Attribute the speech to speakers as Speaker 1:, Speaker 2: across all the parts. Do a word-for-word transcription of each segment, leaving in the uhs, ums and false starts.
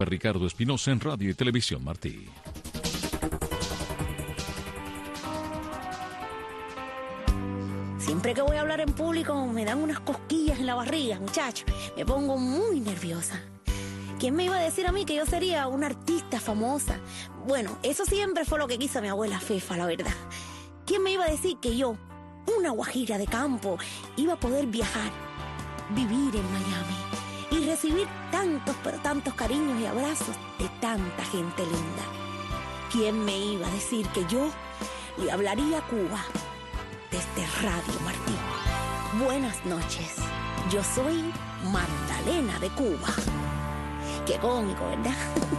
Speaker 1: Ricardo Espinosa en Radio y Televisión Martí.
Speaker 2: Siempre que voy a hablar en público me dan unas cosquillas en la barriga, muchacho. Me pongo muy nerviosa. ¿Quién me iba a decir a mí que yo sería una artista famosa? Bueno, eso siempre fue lo que quiso mi abuela Fefa, la verdad. ¿Quién me iba a decir que yo, una guajira de campo, iba a poder viajar, vivir en Miami y recibir tantos, pero tantos cariños y abrazos de tanta gente linda? ¿Quién me iba a decir que yo le hablaría a Cuba desde Radio Martí? Buenas noches, yo soy Magdalena de Cuba. Qué cómico, ¿verdad?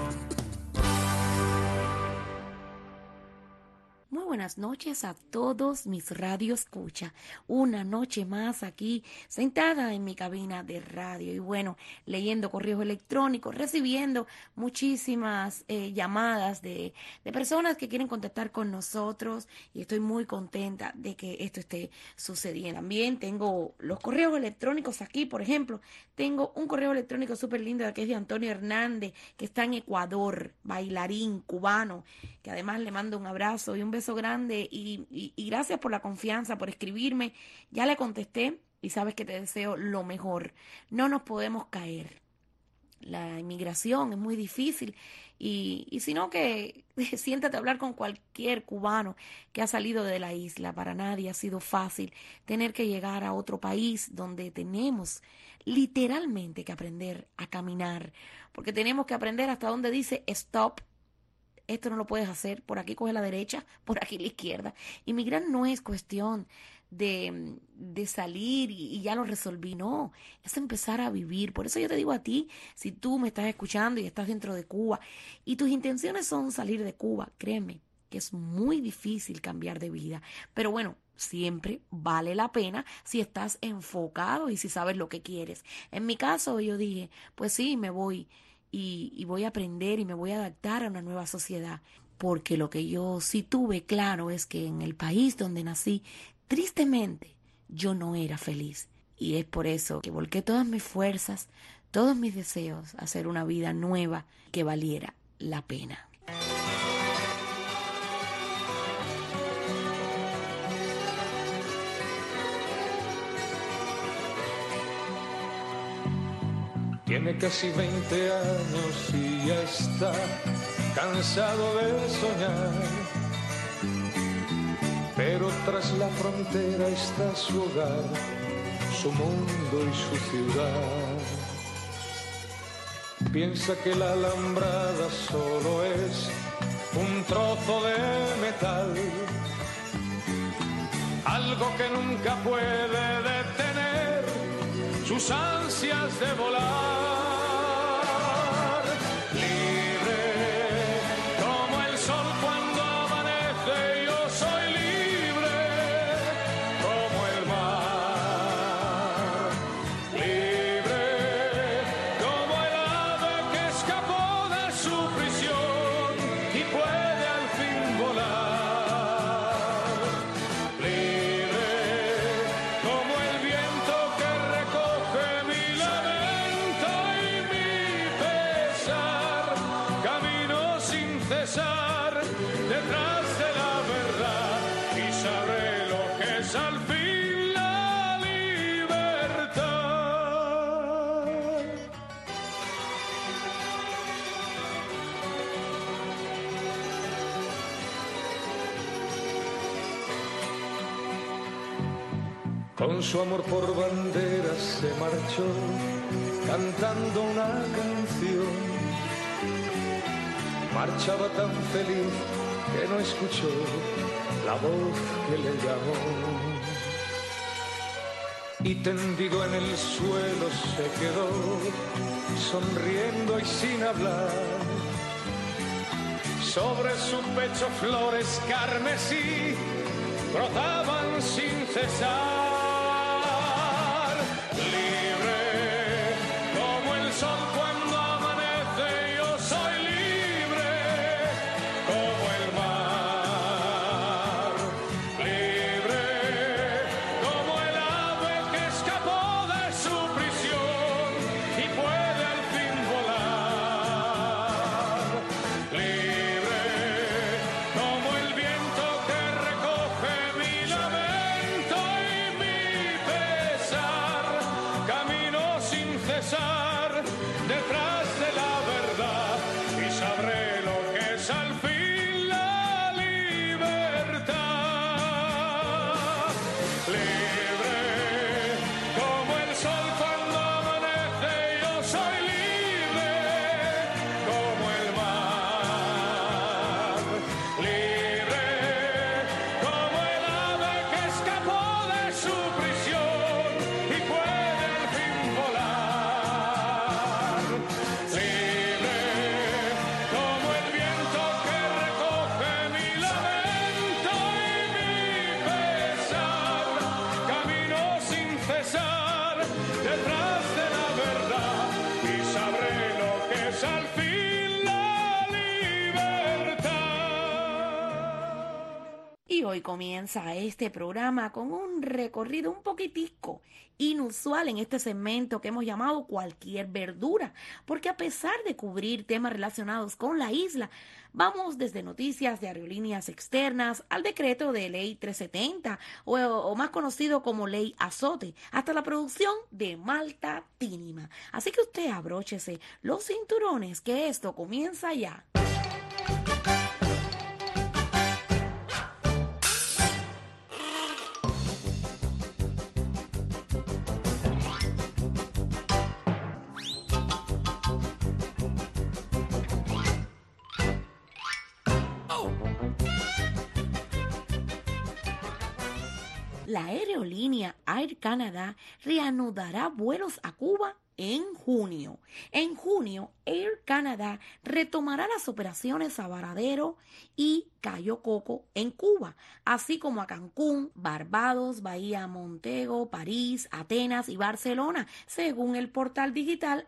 Speaker 2: Muy buenas noches a todos mis radio escucha. Una noche más aquí, sentada en mi cabina de radio y bueno, leyendo correos electrónicos, recibiendo muchísimas eh, llamadas de, de personas que quieren contactar con nosotros y estoy muy contenta de que esto esté sucediendo. También tengo los correos electrónicos aquí, por ejemplo, tengo un correo electrónico súper lindo que es de Antonio Hernández, que está en Ecuador, bailarín cubano, que además le mando un abrazo y un beso grande y, y, y gracias por la confianza, por escribirme. Ya le contesté y sabes que te deseo lo mejor. No nos podemos caer. La inmigración es muy difícil y, y si no que siéntate a hablar con cualquier cubano que ha salido de la isla. Para nadie ha sido fácil tener que llegar a otro país donde tenemos literalmente que aprender a caminar, porque tenemos que aprender hasta donde dice stop. Esto no lo puedes hacer, por aquí coge la derecha, por aquí la izquierda. Inmigrar no es cuestión de, de salir y, y ya lo resolví, no, es empezar a vivir. Por eso yo te digo a ti, si tú me estás escuchando y estás dentro de Cuba y tus intenciones son salir de Cuba, créeme que es muy difícil cambiar de vida, pero bueno, siempre vale la pena si estás enfocado y si sabes lo que quieres. En mi caso yo dije, pues sí, me voy Y, y voy a aprender y me voy a adaptar a una nueva sociedad, porque lo que yo sí tuve claro es que en el país donde nací, tristemente, yo no era feliz. Y es por eso que volqué todas mis fuerzas, todos mis deseos a hacer una vida nueva que valiera la pena.
Speaker 3: Tiene casi veinte años y ya está cansado de soñar, pero tras la frontera está su hogar, su mundo y su ciudad. Piensa que la alambrada solo es un trozo de metal, algo que nunca puede detener sus ansias de volar. Con su amor por bandera se marchó, cantando una canción. Marchaba tan feliz que no escuchó la voz que le llamó. Y tendido en el suelo se quedó, sonriendo y sin hablar. Sobre su pecho flores carmesí brotaban sin cesar. Volar.
Speaker 2: hoy comienza este programa con un recorrido un poquitico inusual en este segmento que hemos llamado Cualquier Verdura, porque a pesar de cubrir temas relacionados con la isla, vamos desde noticias de aerolíneas externas al decreto de ley trescientos setenta o, o más conocido como ley Azote, hasta la producción de malta tínima. Así que usted abróchese los cinturones que esto comienza ya. La aerolínea Air Canada reanudará vuelos a Cuba en junio. En junio, Air Canada retomará las operaciones a Varadero y Cayo Coco en Cuba, así como a Cancún, Barbados, Bahía Montego, París, Atenas y Barcelona, según el portal digital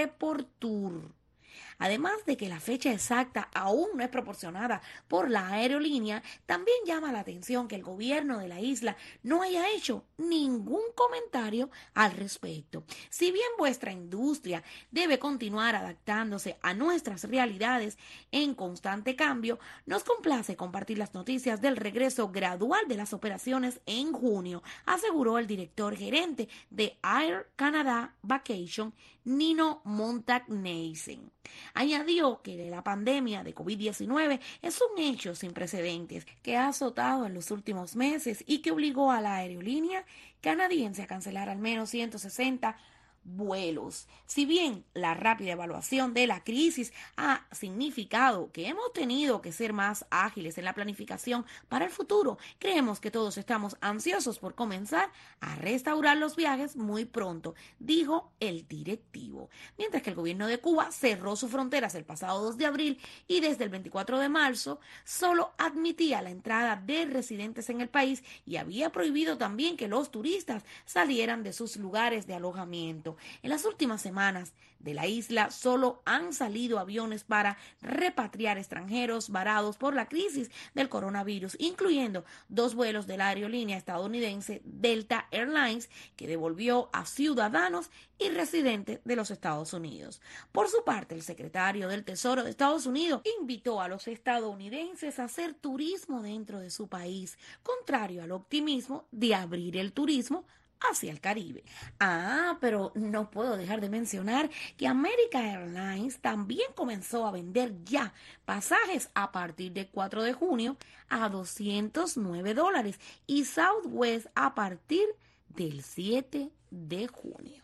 Speaker 2: Reportur. Además de que la fecha exacta aún no es proporcionada por la aerolínea, también llama la atención que el gobierno de la isla no haya hecho ningún comentario al respecto. Si bien vuestra industria debe continuar adaptándose a nuestras realidades en constante cambio, nos complace compartir las noticias del regreso gradual de las operaciones en junio, aseguró el director gerente de Air Canada Vacation, Nino Montagnesen. Añadió que la pandemia de COVID diecinueve es un hecho sin precedentes que ha azotado en los últimos meses y que obligó a la aerolínea canadiense a cancelar al menos ciento sesenta vuelos. Si bien la rápida evaluación de la crisis ha significado que hemos tenido que ser más ágiles en la planificación para el futuro, creemos que todos estamos ansiosos por comenzar a restaurar los viajes muy pronto, dijo el directivo. Mientras que el gobierno de Cuba cerró sus fronteras el pasado dos de abril y desde el veinticuatro de marzo solo admitía la entrada de residentes en el país y había prohibido también que los turistas salieran de sus lugares de alojamiento. En las últimas semanas de la isla solo han salido aviones para repatriar extranjeros varados por la crisis del coronavirus, incluyendo dos vuelos de la aerolínea estadounidense Delta Airlines, que devolvió a ciudadanos y residentes de los Estados Unidos. Por su parte, el secretario del Tesoro de Estados Unidos invitó a los estadounidenses a hacer turismo dentro de su país, contrario al optimismo de abrir el turismo hacia el Caribe. Ah, pero no puedo dejar de mencionar que American Airlines también comenzó a vender ya pasajes a partir del cuatro de junio a doscientos nueve dólares y Southwest a partir del siete de junio.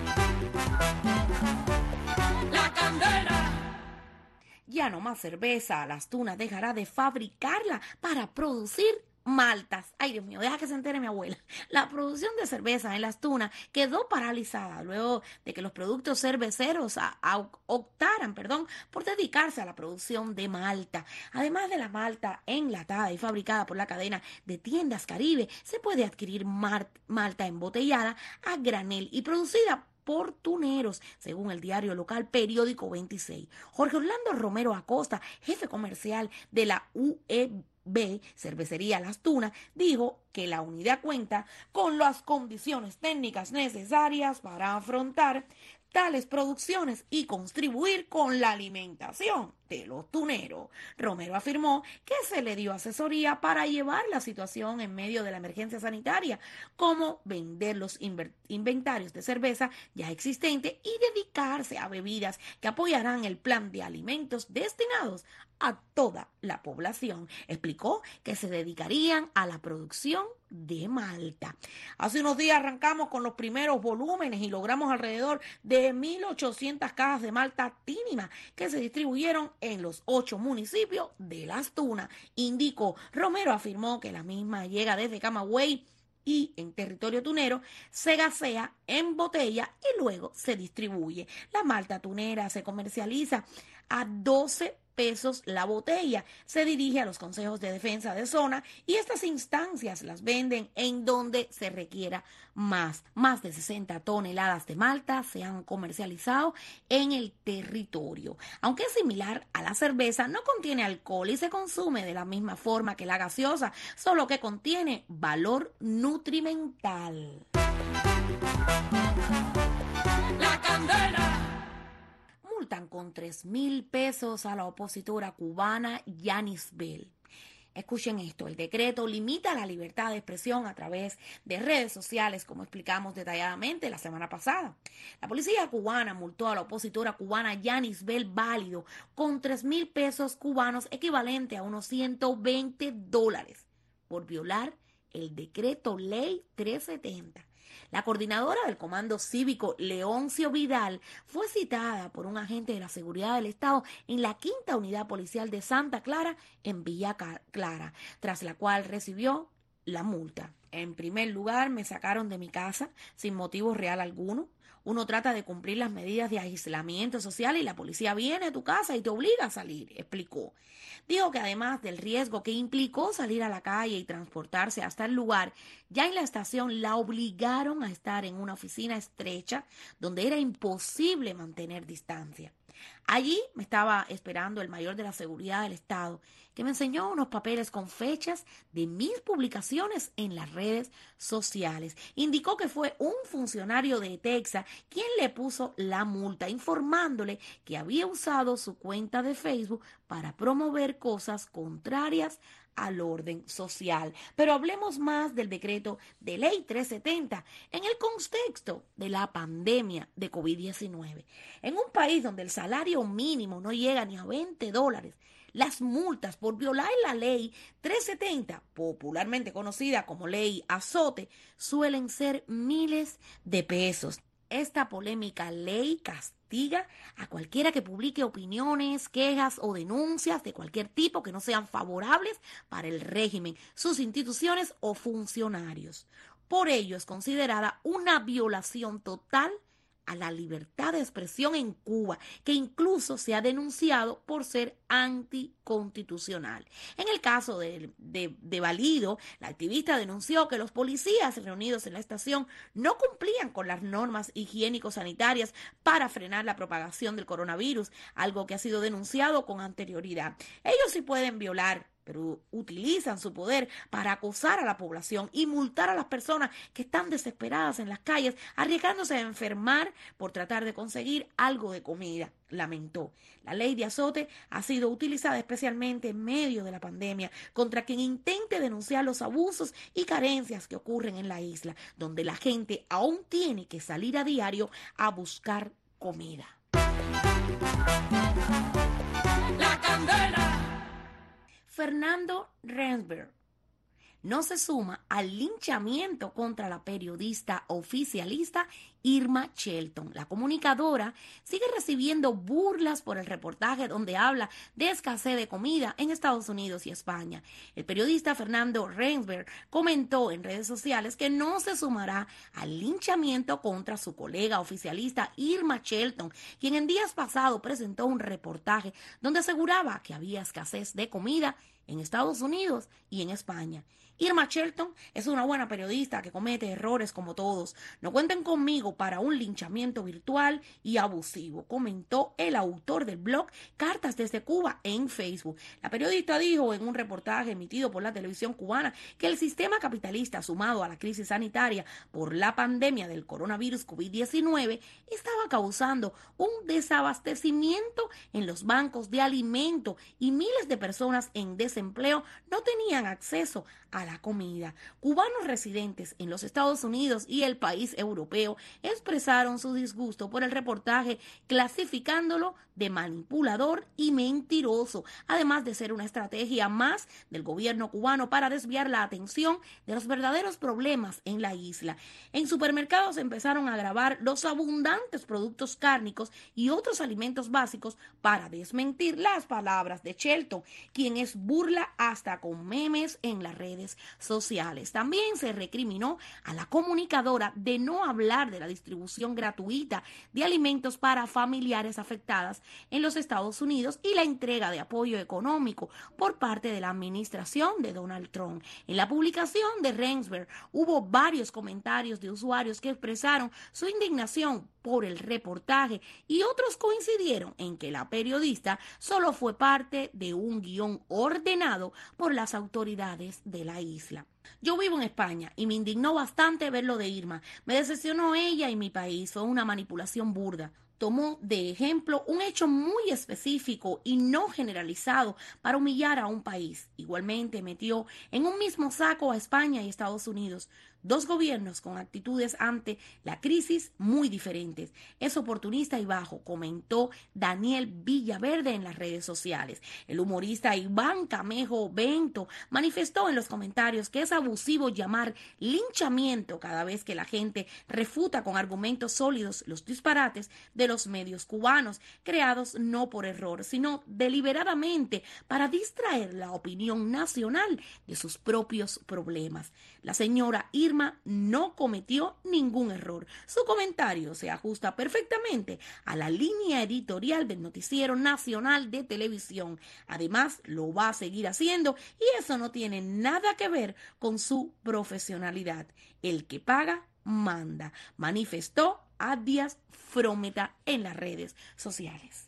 Speaker 2: La candela. Ya no más cerveza, Las Tunas dejará de fabricarla para producir maltas. Ay, Dios mío, deja que se entere mi abuela. La producción de cerveza en Las Tunas quedó paralizada luego de que los productos cerveceros a, a, optaran, perdón, por dedicarse a la producción de malta. Además de la malta enlatada y fabricada por la cadena de tiendas Caribe, se puede adquirir mar, malta embotellada a granel y producida por tuneros, según el diario local Periódico veintiséis. Jorge Orlando Romero Acosta, jefe comercial de la U E B, Cervecería Las Tunas, dijo que la unidad cuenta con las condiciones técnicas necesarias para afrontar tales producciones y contribuir con la alimentación de los tuneros. Romero afirmó que se le dio asesoría para llevar la situación en medio de la emergencia sanitaria, como vender los inventarios de cerveza ya existentes y dedicarse a bebidas que apoyarán el plan de alimentos destinados a toda la población. Explicó que se dedicarían a la producción de malta. Hace unos días arrancamos con los primeros volúmenes y logramos alrededor de mil ochocientas cajas de malta tínima que se distribuyeron en los ocho municipios de Las Tunas, indicó. Romero afirmó que la misma llega desde Camagüey y en territorio tunero se gasea en botella y luego se distribuye. La malta tunera se comercializa a doce pesos la botella. Se dirige a los consejos de defensa de zona y estas instancias las venden en donde se requiera más. Más de sesenta toneladas de malta se han comercializado en el territorio. Aunque es similar a la cerveza, no contiene alcohol y se consume de la misma forma que la gaseosa, solo que contiene valor nutrimental.
Speaker 4: La Candela.
Speaker 2: Multan con tres mil pesos a la opositora cubana Yanis Bell. Escuchen esto, el decreto limita la libertad de expresión a través de redes sociales, como explicamos detalladamente la semana pasada. La policía cubana multó a la opositora cubana Yanis Bell Válido con tres mil pesos cubanos, equivalente a unos ciento veinte dólares, por violar el decreto ley trescientos setenta. La coordinadora del Comando Cívico, Leoncio Vidal, fue citada por un agente de la Seguridad del Estado en la Quinta Unidad Policial de Santa Clara, en Villa Clara, tras la cual recibió la multa. En primer lugar, me sacaron de mi casa sin motivo real alguno. Uno trata de cumplir las medidas de aislamiento social y la policía viene a tu casa y te obliga a salir, explicó. Dijo que además del riesgo que implicó salir a la calle y transportarse hasta el lugar, ya en la estación la obligaron a estar en una oficina estrecha donde era imposible mantener distancia. Allí me estaba esperando el mayor de la seguridad del Estado, que me enseñó unos papeles con fechas de mis publicaciones en las redes sociales. Indicó que fue un funcionario de Texas quien le puso la multa, informándole que había usado su cuenta de Facebook para promover cosas contrarias al orden social. Pero hablemos más del decreto de ley trescientos setenta en el contexto de la pandemia de COVID diecinueve. En un país donde el salario mínimo no llega ni a veinte dólares, las multas por violar la ley trescientos setenta, popularmente conocida como ley azote, suelen ser miles de pesos. Esta polémica ley castiga a cualquiera que publique opiniones, quejas o denuncias de cualquier tipo que no sean favorables para el régimen, sus instituciones o funcionarios. Por ello es considerada una violación total a la libertad de expresión en Cuba, que incluso se ha denunciado por ser anticonstitucional. En el caso de, de, de Válido, la activista denunció que los policías reunidos en la estación no cumplían con las normas higiénico-sanitarias para frenar la propagación del coronavirus, algo que ha sido denunciado con anterioridad. Ellos sí pueden violar, pero utilizan su poder para acosar a la población y multar a las personas que están desesperadas en las calles, arriesgándose a enfermar por tratar de conseguir algo de comida, lamentó. La ley de azote ha sido utilizada especialmente en medio de la pandemia contra quien intente denunciar los abusos y carencias que ocurren en la isla, donde la gente aún tiene que salir a diario a buscar comida.
Speaker 4: La Candela.
Speaker 2: Fernando Rensberg no se suma al linchamiento contra la periodista oficialista Irma Shelton. La comunicadora sigue recibiendo burlas por el reportaje donde habla de escasez de comida en Estados Unidos y España. El periodista Fernando Rensberg comentó en redes sociales que no se sumará al linchamiento contra su colega oficialista Irma Shelton, quien en días pasados presentó un reportaje donde aseguraba que había escasez de comida en Estados Unidos y en España. Irma Shelton es una buena periodista que comete errores como todos. No cuenten conmigo para un linchamiento virtual y abusivo, comentó el autor del blog Cartas desde Cuba en Facebook. La periodista dijo en un reportaje emitido por la televisión cubana que el sistema capitalista, sumado a la crisis sanitaria por la pandemia del coronavirus COVID diecinueve, estaba causando un desabastecimiento en los bancos de alimentos y miles de personas en desempleo no tenían acceso a la comida. Cubanos residentes en los Estados Unidos y el país europeo expresaron su disgusto por el reportaje, clasificándolo de manipulador y mentiroso, además de ser una estrategia más del gobierno cubano para desviar la atención de los verdaderos problemas en la isla. En supermercados empezaron a grabar los abundantes productos cárnicos y otros alimentos básicos para desmentir las palabras de Shelton, quien es burla hasta con memes en las redes sociales. También se recriminó a la comunicadora de no hablar de la la distribución gratuita de alimentos para familiares afectadas en los Estados Unidos y la entrega de apoyo económico por parte de la administración de Donald Trump. En la publicación de Rensberg hubo varios comentarios de usuarios que expresaron su indignación por el reportaje y otros coincidieron en que la periodista solo fue parte de un guión ordenado por las autoridades de la isla. Yo vivo en España y me indignó bastante ver lo de Irma. Me decepcionó ella y mi país. Fue una manipulación burda. Tomó de ejemplo un hecho muy específico y no generalizado para humillar a un país. Igualmente metió en un mismo saco a España y Estados Unidos, dos gobiernos con actitudes ante la crisis muy diferentes. Es oportunista y bajo, comentó Daniel Villaverde en las redes sociales. El humorista Iván Camejo Bento manifestó en los comentarios que es abusivo llamar linchamiento cada vez que la gente refuta con argumentos sólidos los disparates de los medios cubanos, creados no por error, sino deliberadamente para distraer la opinión nacional de sus propios problemas. La señora Irma no cometió ningún error. Su comentario se ajusta perfectamente a la línea editorial del Noticiero Nacional de Televisión. Además, lo va a seguir haciendo y eso no tiene nada que ver con su profesionalidad. El que paga, manda, manifestó Abdias Frometa en las redes sociales.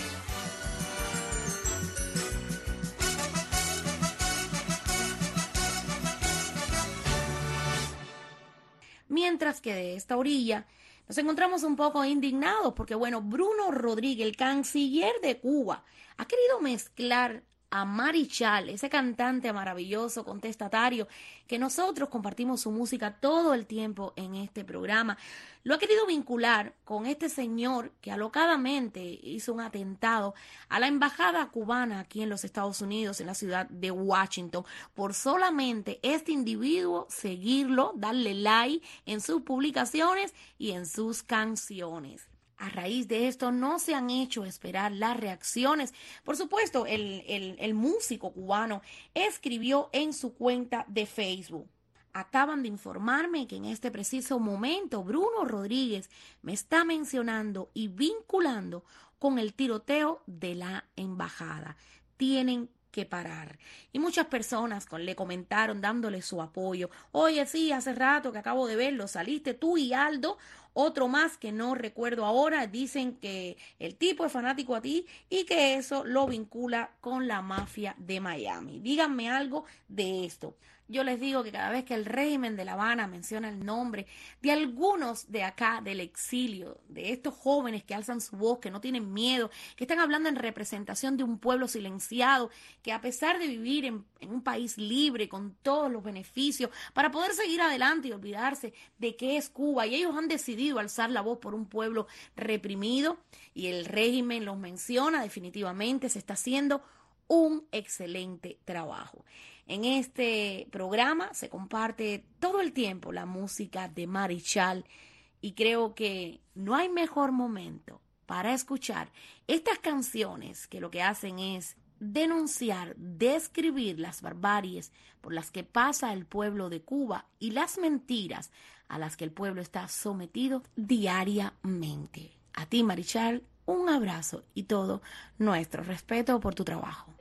Speaker 2: Mientras que de esta orilla nos encontramos un poco indignados porque, bueno, Bruno Rodríguez, el canciller de Cuba, ha querido mezclar a Marichal, ese cantante maravilloso, contestatario, que nosotros compartimos su música todo el tiempo en este programa. Lo ha querido vincular con este señor que alocadamente hizo un atentado a la embajada cubana aquí en los Estados Unidos, en la ciudad de Washington, por solamente este individuo seguirlo, darle like en sus publicaciones y en sus canciones. A raíz de esto no se han hecho esperar las reacciones. Por supuesto, el, el, el músico cubano escribió en su cuenta de Facebook: acaban de informarme que en este preciso momento Bruno Rodríguez me está mencionando y vinculando con el tiroteo de la embajada. Tienen que parar. Y muchas personas con, le comentaron dándole su apoyo. Oye, sí, hace rato que acabo de verlo, saliste tú y Aldo, otro más que no recuerdo ahora, dicen que el tipo es fanático a ti y que eso lo vincula con la mafia de Miami. Díganme algo de esto. Yo les digo que cada vez que el régimen de La Habana menciona el nombre de algunos de acá, del exilio, de estos jóvenes que alzan su voz, que no tienen miedo, que están hablando en representación de un pueblo silenciado, que a pesar de vivir en, en un país libre, con todos los beneficios, para poder seguir adelante y olvidarse de qué es Cuba, y ellos han decidido alzar la voz por un pueblo reprimido, y el régimen los menciona, definitivamente se está haciendo un excelente trabajo. En este programa se comparte todo el tiempo la música de Marichal y creo que no hay mejor momento para escuchar estas canciones que lo que hacen es denunciar, describir las barbaries por las que pasa el pueblo de Cuba y las mentiras a las que el pueblo está sometido diariamente. A ti, Marichal, un abrazo y todo nuestro respeto por tu trabajo.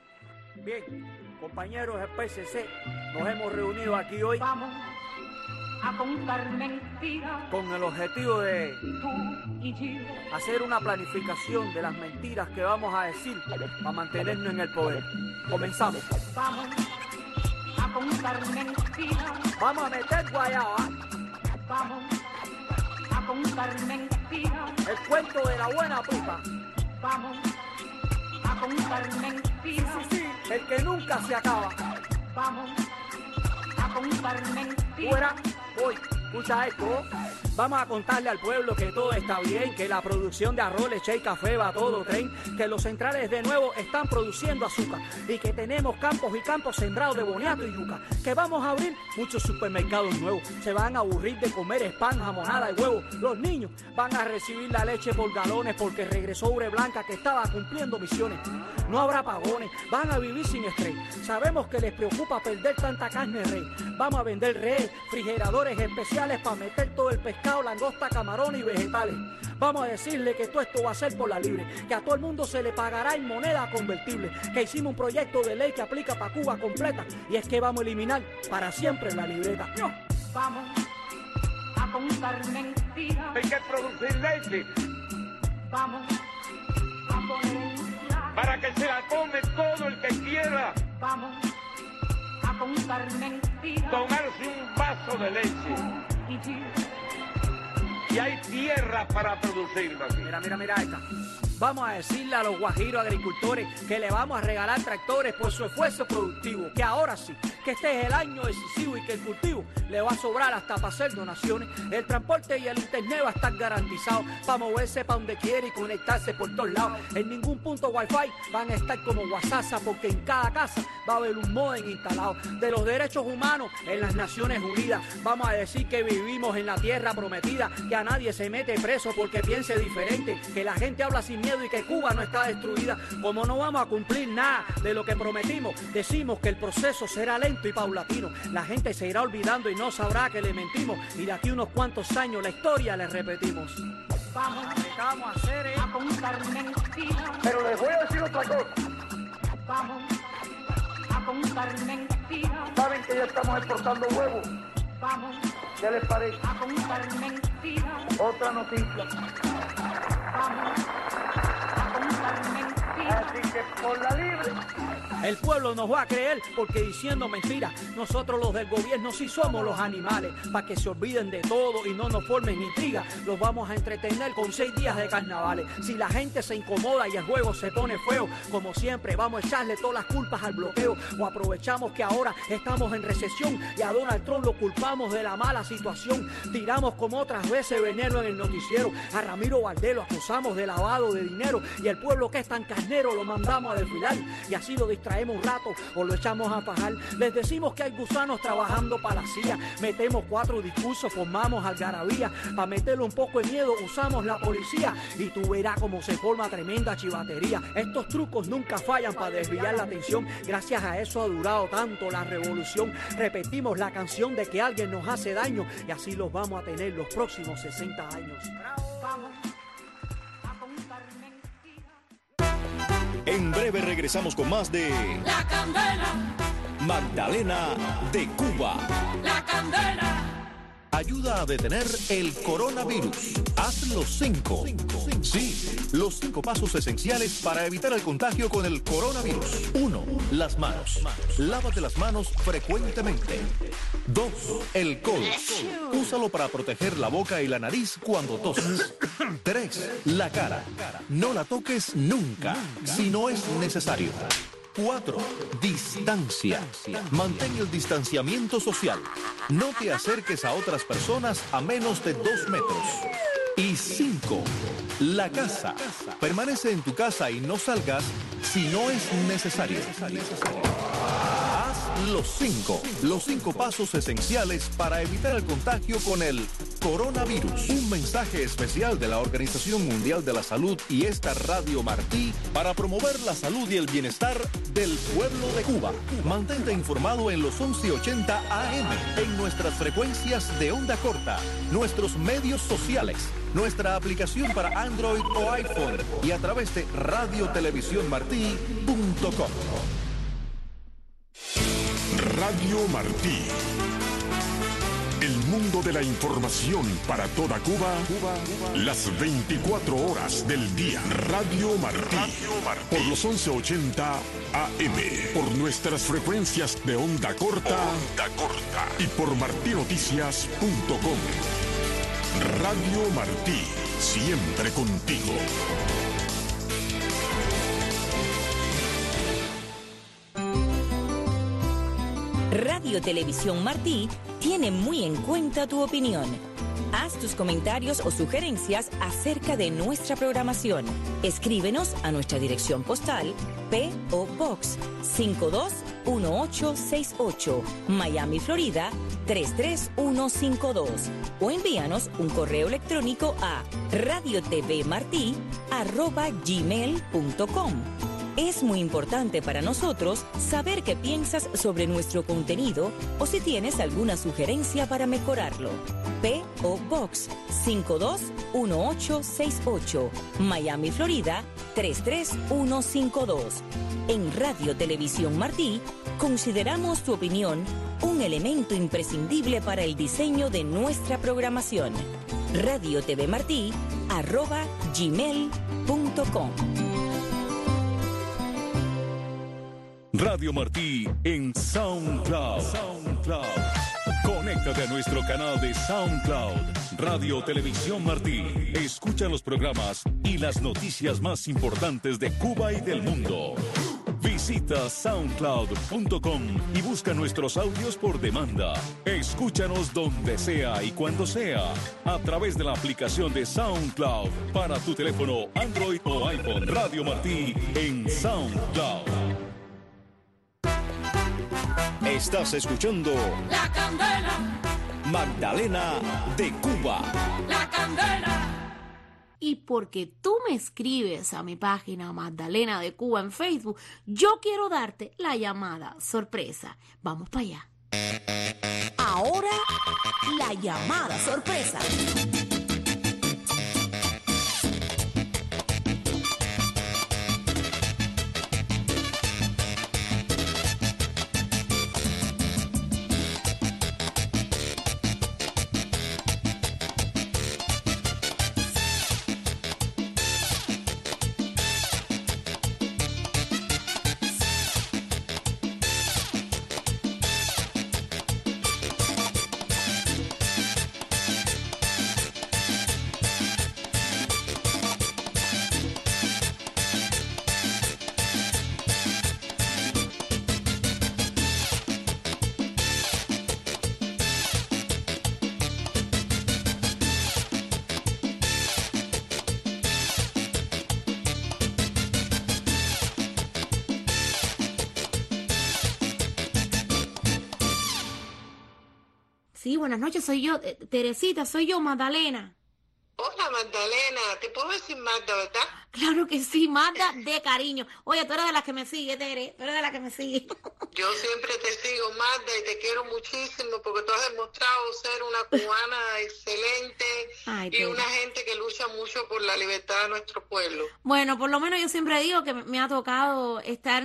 Speaker 5: Bien, compañeros del P C C, nos hemos reunido aquí hoy
Speaker 4: Vamos a contar mentiras,
Speaker 5: con el objetivo de
Speaker 4: tú y yo.
Speaker 5: hacer una planificación de las mentiras que vamos a decir para mantenernos en el poder. Comenzamos.
Speaker 4: Vamos a contar mentiras,
Speaker 5: Vamos a meter guayaba,
Speaker 4: vamos a contar mentiras,
Speaker 5: el cuento de la buena puta,
Speaker 4: vamos a contar mentiras,
Speaker 5: sí, el que nunca se acaba.
Speaker 4: vamos a contar mentiras.
Speaker 5: Fuera, voy, escucha esto. Vamos a contarle al pueblo que todo está bien, que la producción de arroz, leche y café va a todo tren, que los centrales de nuevo están produciendo azúcar y que tenemos campos y campos sembrados de boniato y yuca, que vamos a abrir muchos supermercados nuevos, se van a aburrir de comer spam, jamonada y huevo, los niños van a recibir la leche por galones porque regresó Ure Blanca que estaba cumpliendo misiones, no habrá apagones, van a vivir sin estrés, sabemos que les preocupa perder tanta carne rey, vamos a vender refrigeradores especiales artificiales para meter todo el pescado, langosta, camarones y vegetales. Vamos a decirle que todo esto va a ser por la libre, que a todo el mundo se le pagará en moneda convertible, que hicimos un proyecto de ley que aplica para Cuba completa, y es que vamos a eliminar para siempre la libreta.
Speaker 4: Vamos a contar mentiras.
Speaker 6: Hay que producir leche
Speaker 4: Vamos a poner en claro.
Speaker 6: para que se la tome todo el que quiera
Speaker 4: Vamos a contar mentiras.
Speaker 6: tomarse un vaso de leche.
Speaker 4: Y decir,
Speaker 6: Y hay tierra para producir, Martín.
Speaker 5: Mira, mira, mira esta. Vamos a decirle a los guajiros agricultores que le vamos a regalar tractores por su esfuerzo productivo, que ahora sí, que este es el año decisivo y que el cultivo le va a sobrar hasta para hacer donaciones. El transporte y el internet va a estar garantizado para moverse para donde quiere y conectarse por todos lados. En ningún punto wifi van a estar como WhatsApp, porque en cada casa va a haber un modem instalado. De los derechos humanos en las Naciones Unidas vamos a decir que vivimos en la tierra prometida, que a nadie se mete preso porque piense diferente, que la gente habla sin miedo y que Cuba no está destruida. Como no vamos a cumplir nada de lo que prometimos, decimos que el proceso será lento y paulatino. La gente se irá olvidando y no sabrá que le mentimos, y de aquí unos cuantos años la historia le repetimos.
Speaker 4: vamos
Speaker 5: ¿Qué vamos a hacer, eh?
Speaker 4: a contar mentiras.
Speaker 6: Pero les voy a decir otra cosa.
Speaker 4: Vamos a contar mentiras.
Speaker 6: Saben que ya estamos exportando huevos.
Speaker 4: Vamos
Speaker 6: ¿Qué les parece?
Speaker 4: a contar mentiras.
Speaker 6: Otra noticia.
Speaker 4: Vamos a contar mentiras.
Speaker 6: Así que por la libre.
Speaker 5: El pueblo nos va a creer porque diciendo mentiras, nosotros los del gobierno sí somos los animales. Para que se olviden de todo y no nos formen intrigas, los vamos a entretener con seis días de carnavales. Si la gente se incomoda y el juego se pone feo, como siempre vamos a echarle todas las culpas al bloqueo. O aprovechamos que ahora estamos en recesión y a Donald Trump lo culpamos de la mala situación. Tiramos como otras veces veneno en el noticiero. A Ramiro Valdés lo acusamos de lavado de dinero, y el pueblo que es tan carnero lo mandamos a desfilar, y así lo distraemos un rato o lo echamos a fajar. Les decimos que hay gusanos trabajando para la C I A. Metemos cuatro discursos, formamos algarabía. Para meterle un poco de miedo usamos la policía, y tú verás cómo se forma tremenda chivatería. Estos trucos nunca fallan para desviar la atención. Gracias a eso ha durado tanto la revolución. Repetimos la canción de que alguien nos hace daño, y así los vamos a tener los próximos sesenta años.
Speaker 4: Vamos a contar mentiras.
Speaker 7: En breve regresamos con más de
Speaker 8: La Candela,
Speaker 7: Magdalena de Cuba.
Speaker 8: La Candela.
Speaker 7: Ayuda a detener el coronavirus. Haz los cinco. Sí, los cinco pasos esenciales para evitar el contagio con el coronavirus. Uno, las manos. Lávate las manos frecuentemente. Dos, el codo. Úsalo para proteger la boca y la nariz cuando toses. Tres, la cara. No la toques nunca, si no es necesario. Cuatro, distancia. Mantén el distanciamiento social. No te acerques a otras personas a menos de dos metros. Y cinco, la casa. Permanece en tu casa y no salgas si no es necesario. Haz los cinco, los cinco pasos esenciales para evitar el contagio con el coronavirus. Un mensaje especial de la Organización Mundial de la Salud y esta Radio Martí para promover la salud y el bienestar del pueblo de Cuba. Mantente informado en los once ochenta A M, en nuestras frecuencias de onda corta, nuestros medios sociales, nuestra aplicación para Android o iPhone y a través de radio televisión martí punto com.
Speaker 9: Radio Martí. El mundo de la información para toda Cuba, las veinticuatro horas del día. Radio Martí, por los once ochenta A M, por nuestras frecuencias de onda corta, onda corta y por martinoticias punto com. Radio Martí, siempre contigo.
Speaker 10: Radio Televisión Martí tiene muy en cuenta tu opinión. Haz tus comentarios o sugerencias acerca de nuestra programación. Escríbenos a nuestra dirección postal P O Box cinco dos uno ocho seis ocho, Miami, Florida tres tres uno cinco dos, o envíanos un correo electrónico a radiotvmartí arroba gmail punto com. Es muy importante para nosotros saber qué piensas sobre nuestro contenido o si tienes alguna sugerencia para mejorarlo. P O Box cinco dos uno ocho seis ocho, Miami, Florida tres tres uno cinco dos. En Radio Televisión Martí consideramos tu opinión un elemento imprescindible para el diseño de nuestra programación. Radio T V Martí arroba gmail punto com.
Speaker 1: Radio Martí en SoundCloud. SoundCloud. Conéctate a nuestro canal de SoundCloud. Radio Televisión Martí. Escucha los programas y las noticias más importantes de Cuba y del mundo. Visita soundcloud punto com y busca nuestros audios por demanda. Escúchanos donde sea y cuando sea a través de la aplicación de SoundCloud para tu teléfono Android o iPhone. Radio Martí en SoundCloud.
Speaker 7: Estás escuchando
Speaker 8: La Candela,
Speaker 7: Magdalena de Cuba.
Speaker 8: La Candela.
Speaker 2: Y porque tú me escribes a mi página Magdalena de Cuba en Facebook, yo quiero darte la llamada sorpresa. Vamos para allá. Ahora, la llamada sorpresa. Sí, buenas noches, soy yo, eh, Teresita, soy yo, Magdalena.
Speaker 11: Hola, Magdalena, te puedo decir Magda, ¿verdad?
Speaker 2: Claro que sí, Magda de cariño. Oye, tú eres de las que me sigue, Tere, tú eres de las que me sigue.
Speaker 11: Yo siempre te sigo, Magda, y te quiero muchísimo porque tú has demostrado ser una cubana excelente. Ay, y una gente que lucha mucho por la libertad de nuestro pueblo.
Speaker 2: Bueno, por lo menos yo siempre digo que me ha tocado estar,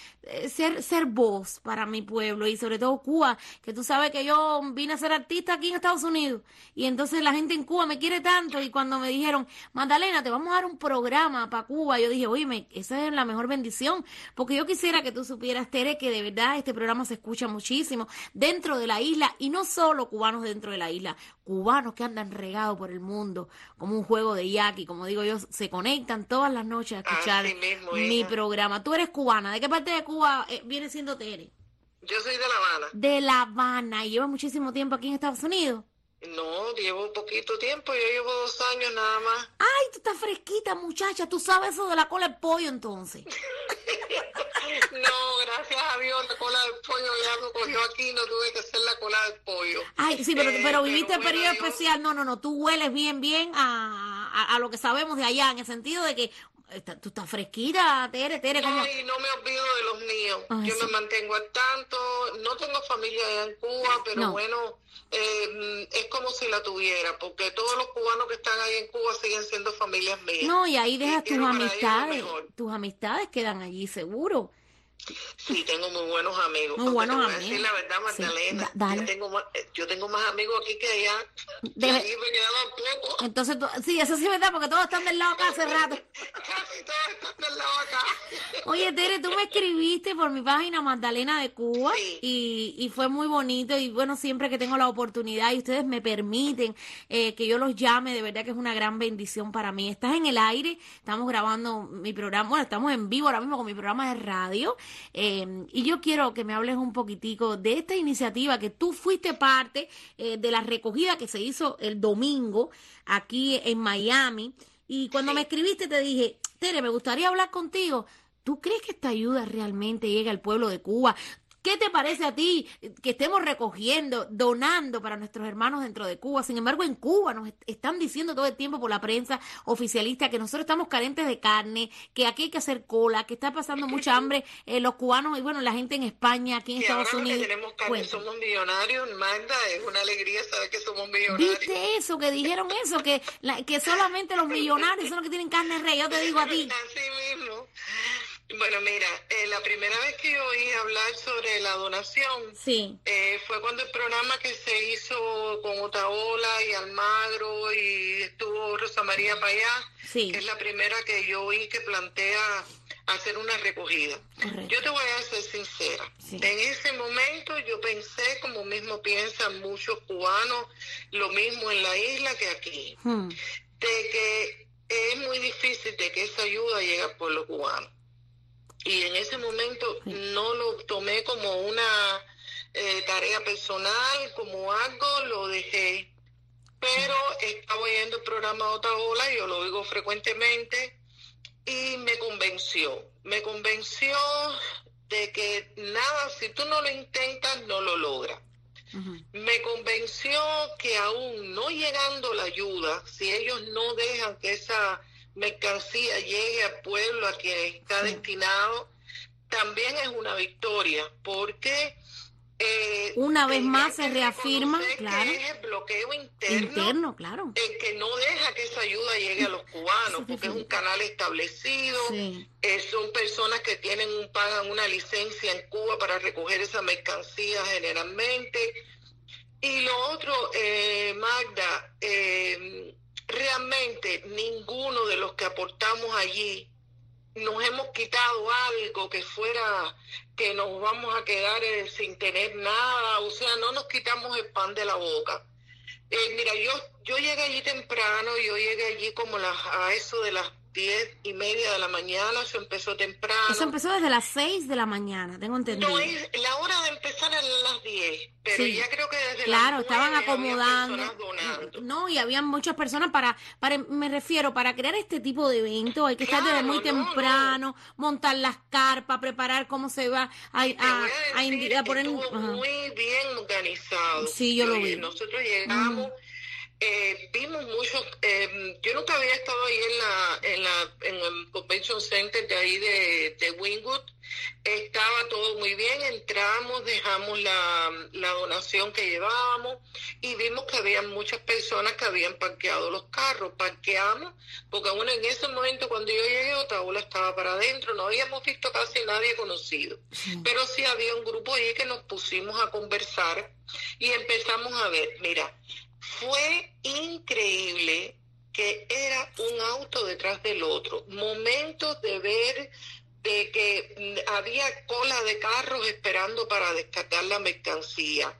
Speaker 2: ser, ser voz para mi pueblo y sobre todo Cuba, que tú sabes que yo vine a ser artista aquí en Estados Unidos y entonces la gente en Cuba me quiere tanto y cuando me dijeron, Magdalena, te vamos a dar un programa para Cuba, yo dije, oye, esa es la mejor bendición, porque yo quisiera que tú supieras, Tere, que de verdad este programa se escucha muchísimo dentro de la isla y no solo cubanos dentro de la isla, cubanos que andan regados por el mundo como un juego de yaqui, como digo yo, se conectan todas las noches a escuchar mismo, mi hija. programa. Tú eres cubana, ¿de qué parte de Cuba eh, viene siendo Tere?
Speaker 11: Yo soy de La Habana.
Speaker 2: De La Habana, ¿y llevas muchísimo tiempo aquí en Estados Unidos?
Speaker 11: No, llevo poquito tiempo, yo llevo dos años nada más.
Speaker 2: Ay, tú estás fresquita, muchacha, tú sabes eso de la cola de pollo entonces.
Speaker 11: No, gracias a Dios la cola del pollo ya me cogió aquí, no tuve que hacer la cola del pollo.
Speaker 2: Ay, sí, pero,
Speaker 11: eh,
Speaker 2: pero viviste el periodo
Speaker 11: Dios.
Speaker 2: especial, no, no, no, tú hueles bien, bien a, a, a lo que sabemos de allá, en el sentido de que Está, tú estás fresquita, Tere, Tere, ¿cómo?
Speaker 11: Ay, no me olvido de los míos.
Speaker 2: Ay,
Speaker 11: yo
Speaker 2: sí.
Speaker 11: me mantengo al tanto. No tengo familia allá en Cuba, pero
Speaker 2: no.
Speaker 11: bueno, eh, es como si la tuviera, porque todos los cubanos que están ahí en Cuba siguen siendo familias mías.
Speaker 2: No, y ahí dejas
Speaker 11: y
Speaker 2: tus amistades.
Speaker 11: Mejor.
Speaker 2: Tus amistades quedan allí, seguro.
Speaker 11: Sí, tengo muy buenos amigos.
Speaker 2: Muy buenos
Speaker 11: te voy
Speaker 2: amigos.
Speaker 11: a decir la verdad, Magdalena.
Speaker 2: Sí, da,
Speaker 11: yo, tengo más, yo tengo más amigos aquí que allá.
Speaker 2: Debe...
Speaker 11: Aquí me quedaban pocos.
Speaker 2: Entonces, tú... sí, eso sí es verdad, porque todos están del lado acá hace rato.
Speaker 11: Casi todos están del lado acá.
Speaker 2: Oye, Tere, tú me escribiste por mi página Magdalena de Cuba
Speaker 11: sí.
Speaker 2: y, y fue muy bonito. Y bueno, siempre que tengo la oportunidad y ustedes me permiten eh, que yo los llame, de verdad que es una gran bendición para mí. Estás en el aire, estamos grabando mi programa, bueno, estamos en vivo ahora mismo con mi programa de radio. Eh, y yo quiero que me hables un poquitico de esta iniciativa que tú fuiste parte eh, de la recogida que se hizo el domingo aquí en Miami. Y cuando sí. me escribiste te dije, Tere, me gustaría hablar contigo. ¿Tú crees que esta ayuda realmente llega al pueblo de Cuba? ¿Qué te parece a ti que estemos recogiendo, donando para nuestros hermanos dentro de Cuba? Sin embargo, en Cuba nos están diciendo todo el tiempo por la prensa oficialista que nosotros estamos carentes de carne, que aquí hay que hacer cola, que está pasando mucha hambre eh, los cubanos y bueno, la gente en España, aquí en
Speaker 11: y
Speaker 2: Estados
Speaker 11: ahora
Speaker 2: Unidos.
Speaker 11: Que tenemos carne,
Speaker 2: bueno.
Speaker 11: somos millonarios, Magda, es una alegría saber que somos millonarios.
Speaker 2: ¿Viste eso? Que dijeron eso, que, la, que solamente los millonarios son los que tienen carne rey. Yo te digo a ti.
Speaker 11: Así mismo. Bueno, mira, eh, la primera vez que yo oí hablar sobre la donación
Speaker 2: sí.
Speaker 11: eh, fue cuando el programa que se hizo con Otaola y Almagro y estuvo Rosa María Payá,
Speaker 2: sí.
Speaker 11: que es la primera que yo oí que plantea hacer una recogida.
Speaker 2: Correcto.
Speaker 11: Yo te voy a ser sincera. Sí. En ese momento yo pensé, como mismo piensan muchos cubanos, lo mismo en la isla que aquí, hmm. de que es muy difícil de que esa ayuda llegue al pueblo cubano. Y en ese momento no lo tomé como una eh, tarea personal, como algo, lo dejé. Pero estaba oyendo el programa Otaola, yo lo oigo frecuentemente, y me convenció. Me convenció de que nada, si tú no lo intentas, no lo logras. Uh-huh. Me convenció que aún no llegando la ayuda, si ellos no dejan que esa mercancía llegue al pueblo a quien está sí. destinado, también es una victoria, porque eh,
Speaker 2: una vez más se reafirma, claro,
Speaker 11: que es el bloqueo interno,
Speaker 2: interno, claro,
Speaker 11: el que no deja que esa ayuda llegue a los cubanos, porque es un canal establecido, sí. eh, son personas que tienen un pagan una licencia en Cuba para recoger esa mercancía generalmente. Y lo otro, eh, Magda, eh, realmente ninguno de los que aportamos allí nos hemos quitado algo que fuera que nos vamos a quedar eh, sin tener nada, o sea, no nos quitamos el pan de la boca. Eh, mira, yo yo llegué allí temprano, yo llegué allí como las, a eso de las diez y media de la mañana, eso empezó temprano.
Speaker 2: Eso empezó desde las seis de la mañana, tengo entendido.
Speaker 11: No, es, la hora de empezar era las diez, pero
Speaker 2: sí.
Speaker 11: ya creo que desde
Speaker 2: claro,
Speaker 11: las
Speaker 2: estaban
Speaker 11: nueve
Speaker 2: acomodando. No, y había muchas personas para, para, me refiero, para crear este tipo de evento hay que
Speaker 11: claro,
Speaker 2: estar desde muy
Speaker 11: no,
Speaker 2: temprano, no. montar las carpas, preparar cómo se va a, a,
Speaker 11: a,
Speaker 2: a,
Speaker 11: decir,
Speaker 2: a, a poner...
Speaker 11: Estuvo
Speaker 2: Ajá.
Speaker 11: muy bien organizado.
Speaker 2: Sí, yo, yo lo vi.
Speaker 11: Nosotros llegamos... Uh-huh. Eh, vimos muchos, eh, yo nunca había estado ahí en la en la en el Convention Center de ahí de, de Wynwood, estaba todo muy bien, entramos, dejamos la, la donación que llevábamos y vimos que había muchas personas que habían parqueado los carros, parqueamos, porque bueno, en ese momento cuando yo llegué Otaola estaba para adentro, no habíamos visto casi nadie conocido, sí. pero sí había un grupo ahí que nos pusimos a conversar y empezamos a ver, mira, fue increíble que era un auto detrás del otro. Momentos de ver de que había cola de carros esperando para descargar la mercancía.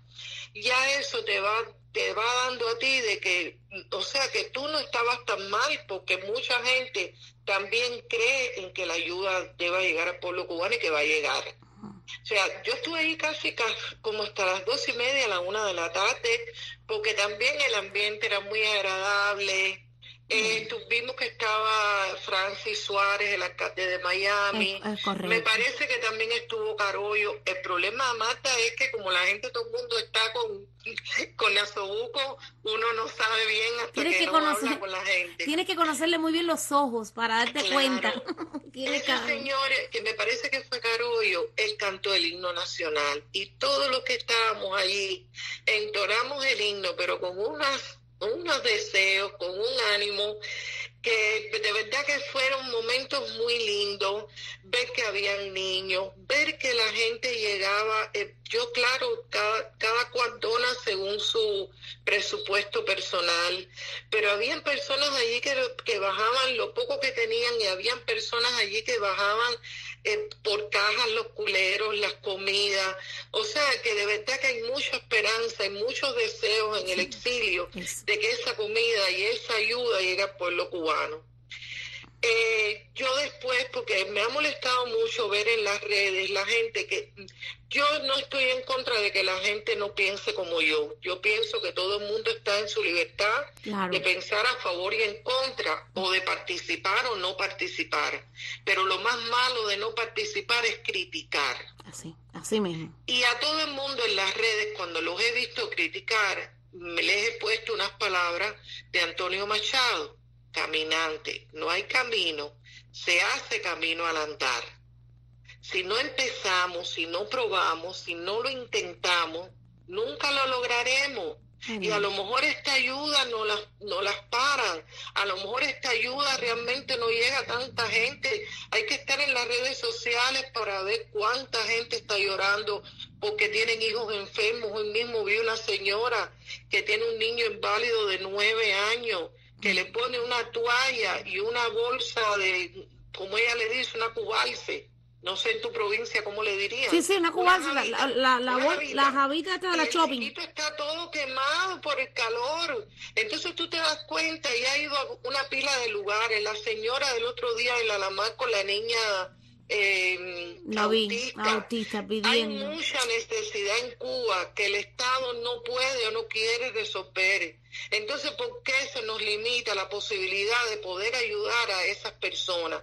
Speaker 11: Ya eso te va, te va dando a ti de que, o sea, que tú no estabas tan mal, porque mucha gente también cree en que la ayuda deba llegar al pueblo cubano y que va a llegar. O sea, yo estuve ahí casi, casi como hasta las dos y media, a la una de la tarde, porque también el ambiente era muy agradable. Eh, tuvimos que estaba Francis Suárez, el alcalde de Miami.
Speaker 2: Es, es
Speaker 11: Me parece que también estuvo Carollo. El problema, Marta, es que como la gente, todo el mundo está con, con Nasobuco, uno no sabe bien hasta
Speaker 2: tienes
Speaker 11: que,
Speaker 2: que
Speaker 11: no
Speaker 2: conocer,
Speaker 11: habla con la gente.
Speaker 2: Tienes que conocerle muy bien los ojos para darte
Speaker 11: claro.
Speaker 2: cuenta.
Speaker 11: Ese cada... señor, que me parece que fue Carollo, él cantó el himno nacional. Y todos los que estábamos allí entonamos el himno, pero con unas unos deseos, con un ánimo, que de verdad que fueron momentos muy lindos, ver que habían niños, ver que la gente llegaba, eh, yo claro, cada, cada cual dona según su presupuesto personal, pero habían personas allí que, que bajaban lo poco que tenían y habían personas allí que bajaban eh, por cajas los culeros, las comidas, o sea que de verdad que hay mucha esperanza y muchos deseos en el exilio de que esa comida y esa ayuda llegue al pueblo cubano. Eh, yo después, porque me ha molestado mucho ver en las redes la gente que, yo no estoy en contra de que la gente no piense como yo, yo pienso que todo el mundo está en su libertad claro. de pensar a favor y en contra, o de participar o no participar, pero lo más malo de no participar es criticar.
Speaker 2: Así. Así mismo.
Speaker 11: Y a todo el mundo en las redes, cuando los he visto criticar, me les he puesto unas palabras de Antonio Machado: caminante, no hay camino, se hace camino al andar. Si no empezamos, si no probamos, si no lo intentamos, nunca lo lograremos. Uh-huh. Y a lo mejor esta ayuda no las, no las paran, a lo mejor esta ayuda realmente no llega a tanta gente. Hay que estar en las redes sociales para ver cuánta gente está llorando porque tienen hijos enfermos. Hoy mismo vi una señora que tiene un niño inválido de nueve años, que le pone una toalla y una bolsa de, como ella le dice, una cubalse. No sé en tu provincia cómo le dirían.
Speaker 2: Sí, sí, una cubalse, la, la, la, la, bol, la jabita esta de la shopping.
Speaker 11: El chiquito está todo quemado por el calor. Entonces tú te das cuenta, y ha ido a una pila de lugares. La señora del otro día en la Alamar con la niña eh,
Speaker 2: la autista. Vi, autista pidiendo.
Speaker 11: Hay mucha necesidad en Cuba que el Estado no puede o no quiere resolver. Entonces, ¿por qué se nos limita la posibilidad de poder ayudar a esas personas?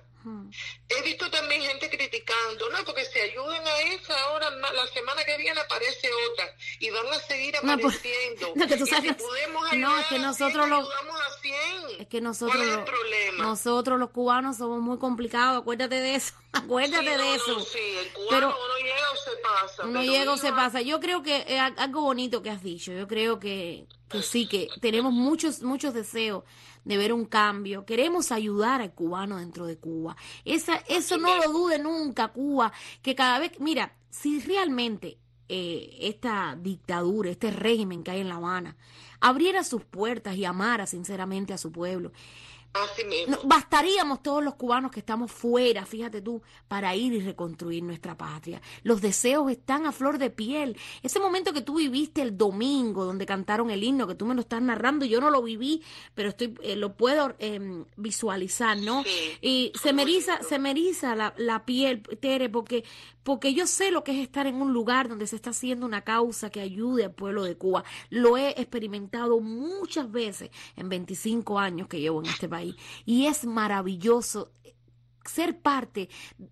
Speaker 11: He visto también gente criticando, no, porque si ayudan a esa, ahora la semana que viene aparece otra y van a seguir apareciendo.
Speaker 2: No, que tú sabes,
Speaker 11: y si podemos ayudar
Speaker 2: no, es que nosotros lo,
Speaker 11: ayudamos a cien.
Speaker 2: Es que nosotros
Speaker 11: ¿Cuál es
Speaker 2: lo,
Speaker 11: el problema?
Speaker 2: Nosotros los cubanos somos muy complicados, acuérdate de eso, acuérdate
Speaker 11: sí, no,
Speaker 2: de
Speaker 11: no,
Speaker 2: eso.
Speaker 11: Sí, el cubano
Speaker 2: pero
Speaker 11: no llega o se pasa.
Speaker 2: No llega o se pasa. Yo creo que es algo bonito que has dicho. Yo creo que, que sí, que tenemos muchos, muchos deseos de ver un cambio. Queremos ayudar al cubano dentro de Cuba. Esa, eso no lo dude nunca, Cuba, que cada vez, mira, si realmente eh, esta dictadura, este régimen que hay en La Habana, abriera sus puertas y amara sinceramente a su pueblo,
Speaker 11: Así mismo.
Speaker 2: No, bastaríamos todos los cubanos que estamos fuera, fíjate tú, para ir y reconstruir nuestra patria. Los deseos están a flor de piel. Ese momento que tú viviste el domingo, donde cantaron el himno, que tú me lo estás narrando, yo no lo viví, pero estoy eh, lo puedo eh, visualizar, ¿no?
Speaker 11: Sí,
Speaker 2: y se me eriza, se me eriza la, la piel, Tere, porque, porque yo sé lo que es estar en un lugar donde se está haciendo una causa que ayude al pueblo de Cuba. Lo he experimentado muchas veces en veinticinco años que llevo en este país. Y es maravilloso ser parte,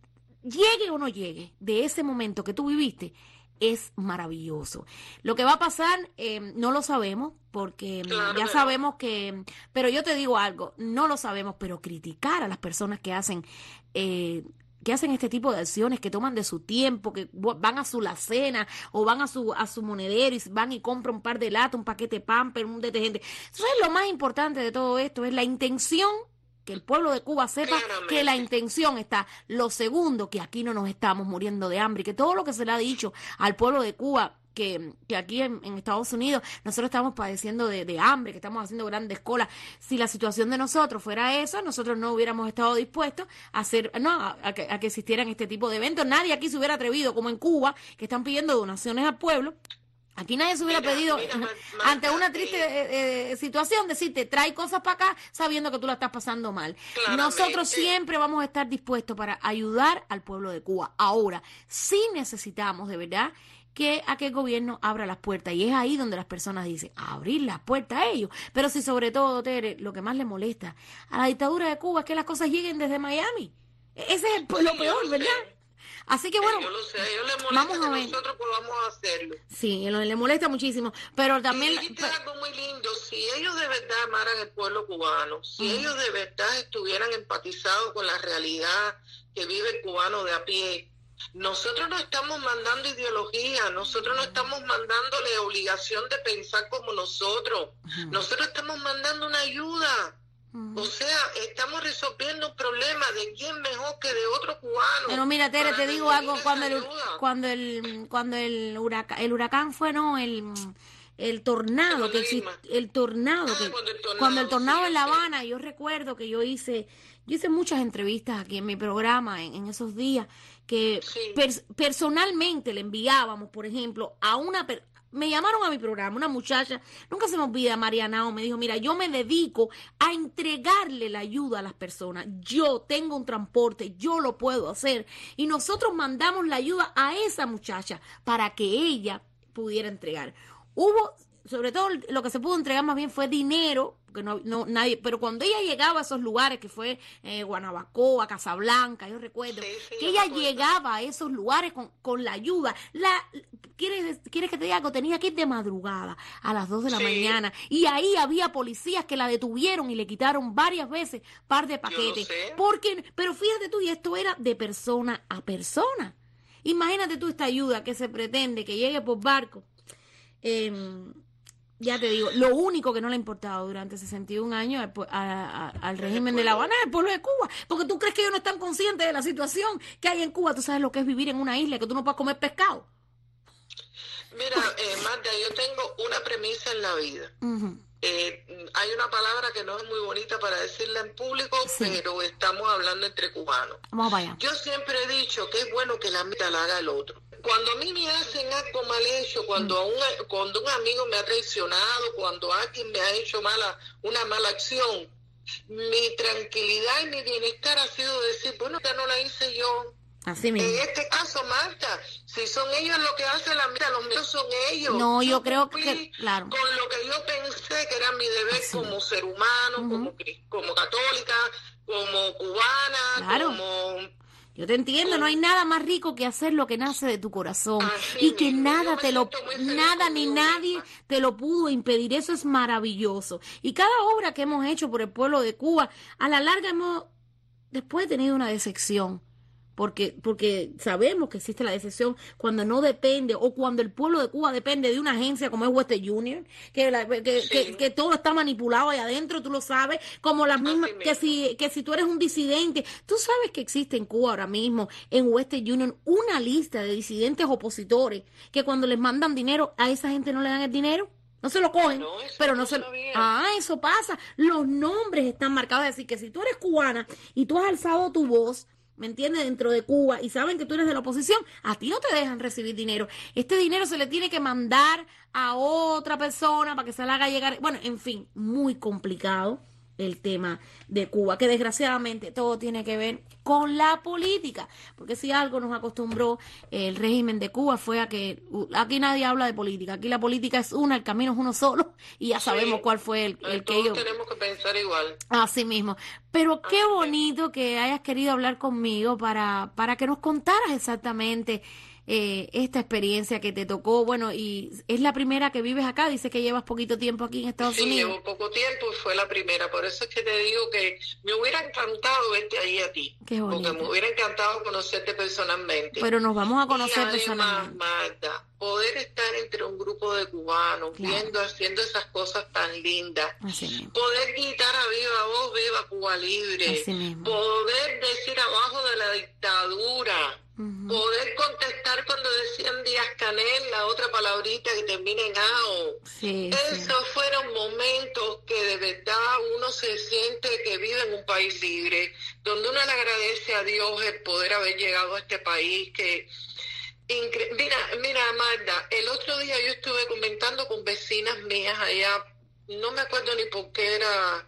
Speaker 2: llegue o no llegue, de ese momento que tú viviste. Es maravilloso. Lo que va a pasar eh, no lo sabemos, porque claro, ya sabemos que, pero yo te digo algo, no lo sabemos, pero criticar a las personas que hacen eh, que hacen este tipo de acciones, que toman de su tiempo, que van a su alacena o van a su a su monedero y van y compran un par de latas, un paquete de Pampers, un detergente. Eso es lo más importante de todo esto, es la intención, que el pueblo de Cuba sepa Claramente. que la intención está. Lo segundo, que aquí no nos estamos muriendo de hambre, y que todo lo que se le ha dicho al pueblo de Cuba, que, que aquí en, en Estados Unidos nosotros estamos padeciendo de, de hambre, que estamos haciendo grandes colas. Si la situación de nosotros fuera esa, nosotros no hubiéramos estado dispuestos a hacer, no, a, a, que, a que existieran este tipo de eventos. Nadie aquí se hubiera atrevido, como en Cuba, que están pidiendo donaciones al pueblo. Aquí nadie se hubiera mira, pedido, mira, Marta, ante una triste eh, eh, situación, decirte, trae cosas para acá sabiendo que tú la estás pasando mal. Nosotros siempre vamos a estar dispuestos para ayudar al pueblo de Cuba. Ahora, sí necesitamos, de verdad, que a que el gobierno abra las puertas, y es ahí donde las personas dicen, abrir las puertas a ellos. Pero si sobre todo, Tere, lo que más le molesta a la dictadura de Cuba es que las cosas lleguen desde Miami. Ese es el, sí, lo peor, ¿verdad? Sé. Así que bueno,
Speaker 11: yo lo sé, a ellos les molesta vamos a ver. Que nosotros podamos hacerlo.
Speaker 2: Sí, le molesta muchísimo, pero también...
Speaker 11: Y dijiste algo muy lindo, si ellos de verdad amaran el pueblo cubano, si uh-huh. ellos de verdad estuvieran empatizados con la realidad que vive el cubano de a pie, nosotros no estamos mandando ideología, nosotros no estamos mandándole obligación de pensar como nosotros, uh-huh. nosotros estamos mandando una ayuda. Uh-huh. O sea, estamos resolviendo un problema de quién mejor que de otro cubano.
Speaker 2: Pero mira, Tere, te digo algo, cuando el, cuando el cuando el huracán, el huracán fue, no, el el tornado que existe, el tornado ah, que cuando el tornado, cuando el tornado sí, en La Habana, sí. Yo recuerdo que yo hice yo hice muchas entrevistas aquí en mi programa en, en esos días que sí. per, personalmente le enviábamos, por ejemplo, a una persona. Me llamaron a mi programa, una muchacha, nunca se me olvida, Marianao, me dijo, mira, yo me dedico a entregarle la ayuda a las personas. Yo tengo un transporte, yo lo puedo hacer. Y nosotros mandamos la ayuda a esa muchacha para que ella pudiera entregar. Hubo, sobre todo, lo que se pudo entregar más bien fue dinero, porque no, no nadie, pero cuando ella llegaba a esos lugares, que fue eh, Guanabacoa, Casablanca, yo recuerdo, sí, sí, que ella recuerdo. llegaba a esos lugares con, con la ayuda, la ¿quieres, ¿quieres que te diga algo? Tenía que ir de madrugada, a las dos de la sí. mañana, y ahí había policías que la detuvieron y le quitaron varias veces par de paquetes, porque, pero fíjate tú, y esto era de persona a persona. Imagínate tú esta ayuda que se pretende que llegue por barco. Eh, ya te digo, lo único que no le ha importado durante sesenta y un años al, a, a, al régimen de La Habana es el pueblo de Cuba. Porque tú crees que ellos no están conscientes de la situación que hay en Cuba. Tú sabes lo que es vivir en una isla, que tú no puedes comer pescado.
Speaker 11: Mira, eh, Magda, yo tengo una premisa en la vida. Uh-huh. Eh, hay una palabra que no es muy bonita para decirla en público, sí. pero estamos hablando entre cubanos.
Speaker 2: Vamos vaya.
Speaker 11: Yo siempre he dicho que es bueno que la mitad la haga el otro. Cuando a mí me hacen algo mal hecho, cuando, a un, cuando un amigo me ha traicionado, cuando alguien me ha hecho mala, una mala acción, mi tranquilidad y mi bienestar ha sido decir, bueno, ya no la hice yo.
Speaker 2: Así mismo.
Speaker 11: En este caso, Marta, si son ellos los que hacen la mitad, los míos son ellos.
Speaker 2: No, yo, yo creo que, claro.
Speaker 11: Con lo que yo pensé que era mi deber Así. como ser humano, uh-huh. como, como católica, como cubana,
Speaker 2: claro.
Speaker 11: como...
Speaker 2: Yo te entiendo, no hay nada más rico que hacer lo que nace de tu corazón. Así y que mismo. nada te lo, nada ni nadie misma. te lo pudo impedir. Eso es maravilloso. Y cada obra que hemos hecho por el pueblo de Cuba, a la larga hemos después tenido una decepción. Porque, porque sabemos que existe la decepción cuando no depende o cuando el pueblo de Cuba depende de una agencia como es Western Union, que, la, que, sí. que, que todo está manipulado ahí adentro, tú lo sabes, como las mismas, que si, que si tú eres un disidente, tú sabes que existe en Cuba ahora mismo, en Western Union, una lista de disidentes opositores que cuando les mandan dinero, a esa gente no le dan el dinero. No se lo cogen, no, pero no, no se lo... Ah, eso pasa. Los nombres están marcados. Es decir, que si tú eres cubana y tú has alzado tu voz, ¿me entiendes? Dentro de Cuba y saben que tú eres de la oposición, a ti no te dejan recibir dinero. Este dinero se le tiene que mandar a otra persona para que se le haga llegar. Bueno, en fin, muy complicado el tema de Cuba, que desgraciadamente todo tiene que ver con la política, porque si algo nos acostumbró el régimen de Cuba fue a que aquí nadie habla de política, aquí la política es una, el camino es uno solo y ya sabemos sí, cuál fue el, el que ellos...
Speaker 11: tenemos que pensar igual.
Speaker 2: Así mismo, pero qué Así bonito que hayas querido hablar conmigo para, para que nos contaras exactamente Eh, esta experiencia que te tocó. Bueno, y es la primera que vives acá, dices que llevas poquito tiempo aquí en Estados
Speaker 11: sí,
Speaker 2: Unidos.
Speaker 11: Sí, llevo poco tiempo y fue la primera, por eso es que te digo que me hubiera encantado verte ahí a ti.
Speaker 2: Qué bonito.
Speaker 11: Porque me hubiera encantado conocerte personalmente.
Speaker 2: Pero nos vamos a conocer
Speaker 11: y además,
Speaker 2: personalmente.
Speaker 11: Magda, poder estar entre un grupo de cubanos, claro. viendo, haciendo esas cosas tan lindas, poder gritar a viva voz, viva Cuba Libre, poder decir abajo de la dictadura, Uh-huh. poder contestar cuando decían Díaz Canel, la otra palabrita que termina en ao.
Speaker 2: Sí,
Speaker 11: Esos
Speaker 2: sí.
Speaker 11: fueron momentos que de verdad uno se siente que vive en un país libre, donde uno le agradece a Dios el poder haber llegado a este país que... Incre- mira, mira Magda, el otro día yo estuve comentando con vecinas mías allá, no me acuerdo ni por qué era,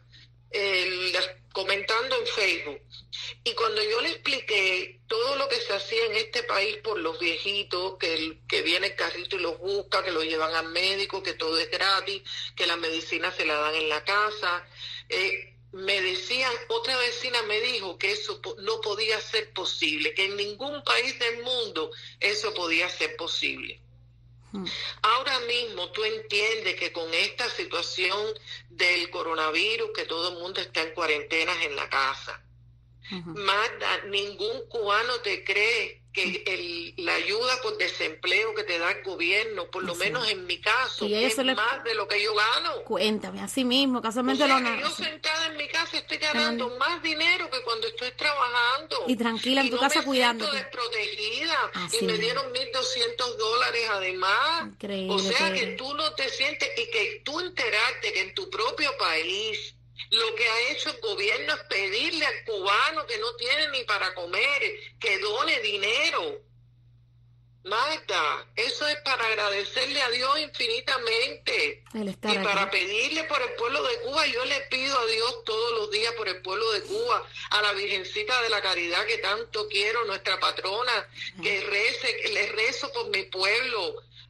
Speaker 11: eh, las, comentando en Facebook, y cuando yo le expliqué todo lo que se hacía en este país por los viejitos, que, el, que viene el carrito y los busca, que los llevan al médico, que todo es gratis, que la medicina se la dan en la casa, eh, me decían, otra vecina me dijo que eso no podía ser posible, que en ningún país del mundo eso podía ser posible. Hmm. Ahora mismo tú entiendes que con esta situación del coronavirus, que todo el mundo está en cuarentenas en la casa, uh-huh. Magda, ningún cubano te cree que el, la ayuda por desempleo que te da el gobierno, por lo sí. menos en mi caso, es le... más de lo que yo gano.
Speaker 2: Cuéntame, así mismo, casualmente
Speaker 11: o sea,
Speaker 2: lo
Speaker 11: que yo sentada en mi casa estoy ganando no. más dinero que cuando estoy trabajando.
Speaker 2: Y tranquila en
Speaker 11: y
Speaker 2: tu
Speaker 11: no
Speaker 2: casa
Speaker 11: me
Speaker 2: cuidándote.
Speaker 11: desprotegida.
Speaker 2: Así
Speaker 11: y me
Speaker 2: mismo.
Speaker 11: dieron mil doscientos dólares además.
Speaker 2: Increíble,
Speaker 11: o sea,
Speaker 2: que...
Speaker 11: que tú no te sientes, y que tú enterarte que en tu propio país lo que ha hecho el gobierno es pedirle al cubano que no tiene ni para comer, que done dinero. Magda, eso es para agradecerle a Dios infinitamente
Speaker 2: y
Speaker 11: aquí. Para pedirle por el pueblo de Cuba. Yo le pido a Dios todos los días por el pueblo de Cuba, a la Virgencita de la Caridad que tanto quiero, nuestra patrona, que rece, le rezo por mi pueblo,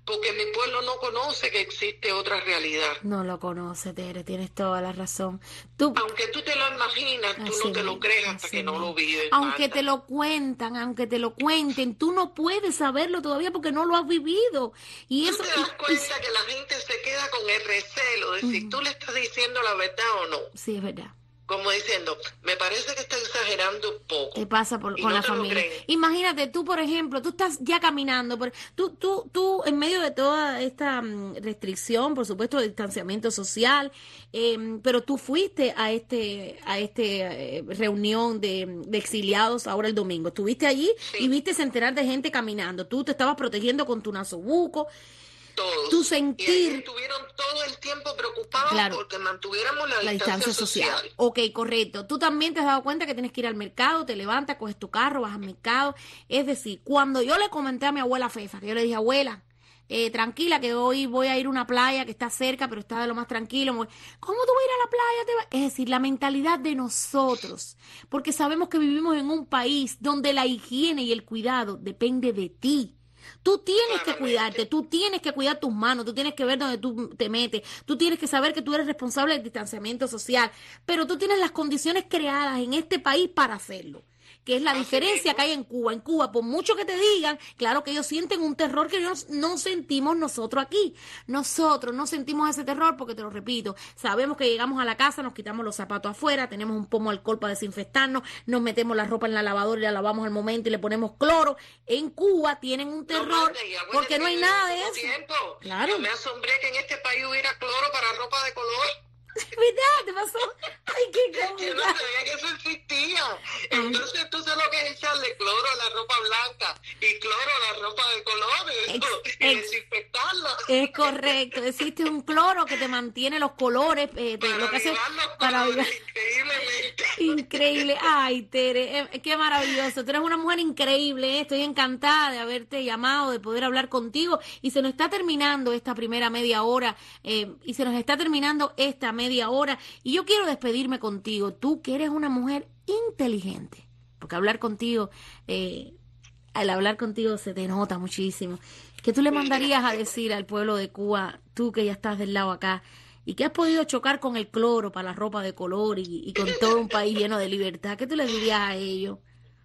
Speaker 11: porque mi pueblo no conoce que existe otra realidad.
Speaker 2: No lo conoce, Tere, tienes toda la razón. Tú,
Speaker 11: aunque tú te lo imaginas, tú no te lo crees hasta que no lo vives.
Speaker 2: Aunque
Speaker 11: Marta.
Speaker 2: te lo cuentan, aunque te lo cuenten, tú no puedes saberlo todavía porque no lo has vivido. Y eso,
Speaker 11: tú te das
Speaker 2: y,
Speaker 11: cuenta y, que la gente se queda con el recelo de si uh-huh. tú le estás diciendo la verdad o no.
Speaker 2: Sí, es verdad.
Speaker 11: Como diciendo, me parece que está exagerando un poco.
Speaker 2: Te pasa por, con no la familia. Imagínate, tú, por ejemplo, tú estás ya caminando, por, tú, tú, tú, en medio de toda esta restricción, por supuesto, de distanciamiento social, eh, pero tú fuiste a este, a este eh, reunión de, de exiliados ahora el domingo. Estuviste allí sí. y viste enterar de gente caminando. Tú te estabas protegiendo con tu nasobuco.
Speaker 11: Todos.
Speaker 2: Tu sentir.
Speaker 11: Y estuvieron todo el tiempo preocupados
Speaker 2: claro.
Speaker 11: porque mantuviéramos la,
Speaker 2: la
Speaker 11: distancia,
Speaker 2: distancia social.
Speaker 11: social.
Speaker 2: Ok, correcto. Tú también te has dado cuenta que tienes que ir al mercado, te levantas, coges tu carro, vas al mercado. Es decir, cuando yo le comenté a mi abuela Fefa, que yo le dije, abuela, eh, tranquila, que hoy voy a ir a una playa que está cerca, pero está de lo más tranquilo. ¿Cómo tú vas a ir a la playa? Te va? Es decir, la mentalidad de nosotros, porque sabemos que vivimos en un país donde la higiene y el cuidado depende de ti. Tú tienes que cuidarte, tú tienes que cuidar tus manos, tú tienes que ver dónde tú te metes, tú tienes que saber que tú eres responsable del distanciamiento social, pero tú tienes las condiciones creadas en este país para hacerlo, que es la
Speaker 11: Así
Speaker 2: diferencia
Speaker 11: mismo.
Speaker 2: que hay en Cuba. En Cuba, por mucho que te digan, claro que ellos sienten un terror que no, no sentimos nosotros aquí. Nosotros no sentimos ese terror porque, te lo repito, sabemos que llegamos a la casa, nos quitamos los zapatos afuera, tenemos un pomo de alcohol para desinfectarnos, nos metemos la ropa en la lavadora y la lavamos al momento y le ponemos cloro. En Cuba tienen un terror
Speaker 11: no, madre,
Speaker 2: porque no hay nada de eso.
Speaker 11: Tiempo.
Speaker 2: Claro.
Speaker 11: Yo me asombré que en este país hubiera cloro para ropa de color.
Speaker 2: ¿Verdad? ¿Te pasó? Ay, qué cómica.
Speaker 11: Yo no sabía que eso existía. Entonces tú sabes lo que es echarle cloro a la ropa blanca y cloro a la ropa de colores
Speaker 2: ex,
Speaker 11: y
Speaker 2: ex,
Speaker 11: desinfectarla.
Speaker 2: Es correcto. Existe un cloro que te mantiene los colores. Eh,
Speaker 11: para
Speaker 2: lo que hace,
Speaker 11: los
Speaker 2: para
Speaker 11: colores, increíblemente.
Speaker 2: Increíble. Ay, Tere, eh, qué maravilloso. Tú eres una mujer increíble. Eh. Estoy encantada de haberte llamado, de poder hablar contigo. Y se nos está terminando esta primera media hora. Eh, y se nos está terminando esta media media hora y yo quiero despedirme contigo, tú que eres una mujer inteligente, porque hablar contigo, eh, al hablar contigo se te nota muchísimo, que tú le mandarías a decir al pueblo de Cuba, tú que ya estás del lado acá y que has podido chocar con el cloro para la ropa de color y, y con todo un país lleno de libertad, ¿qué tú le dirías a ellos?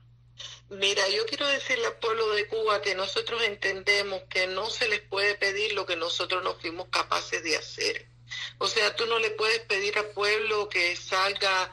Speaker 11: Mira, yo quiero decirle al pueblo de Cuba que nosotros entendemos que no se les puede pedir lo que nosotros no fuimos capaces de hacer. O sea, tú no le puedes pedir al pueblo que salga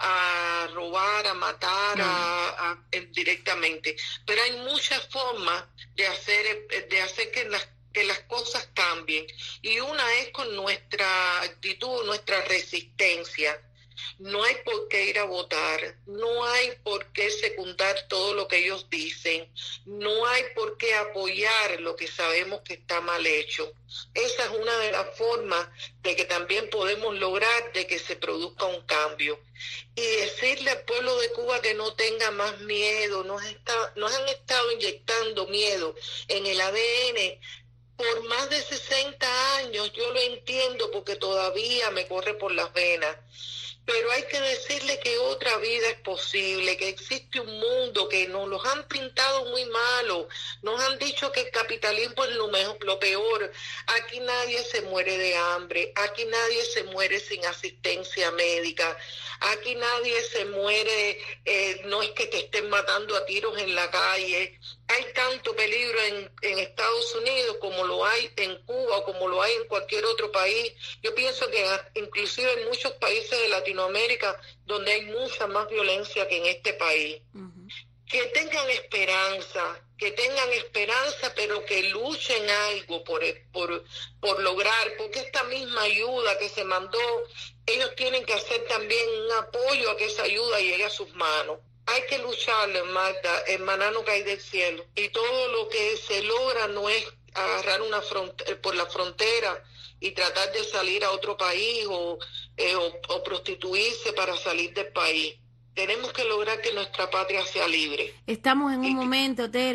Speaker 11: a robar, a matar no. a, a, a, directamente. Pero hay muchas formas de hacer, de hacer que las que las cosas cambien. Y una es con nuestra actitud, nuestra resistencia. No hay por qué ir a votar, no hay por qué secundar todo lo que ellos dicen, no hay por qué apoyar lo que sabemos que está mal hecho. Esa es una de las formas de que también podemos lograr de que se produzca un cambio. Y decirle al pueblo de Cuba que no tenga más miedo, nos, está, nos han estado inyectando miedo en el A D N por más de sesenta años, yo lo entiendo porque todavía me corre por las venas. Pero hay que decirle que otra vida es posible, que existe un mundo que nos los han pintado muy malo, nos han dicho que el capitalismo es lo mejor, lo peor. Aquí nadie se muere de hambre, aquí nadie se muere sin asistencia médica, aquí nadie se muere, eh, no es que te estén matando a tiros en la calle. Hay tanto peligro en, en Estados Unidos como lo hay en Cuba o como lo hay en cualquier otro país. Yo pienso que inclusive en muchos países de Latinoamérica donde hay mucha más violencia que en este país. Uh-huh. Que tengan esperanza, que tengan esperanza, pero que luchen algo por, por, por lograr, porque esta misma ayuda que se mandó, ellos tienen que hacer también un apoyo a que esa ayuda llegue a sus manos. Hay que lucharle, Magda, hermana no cae del cielo. Y todo lo que se logra no es agarrar una frontera, por la frontera y tratar de salir a otro país o, eh, o, o prostituirse para salir del país. Tenemos que lograr que nuestra patria sea libre.
Speaker 2: Estamos en un
Speaker 11: y,
Speaker 2: momento, Tere,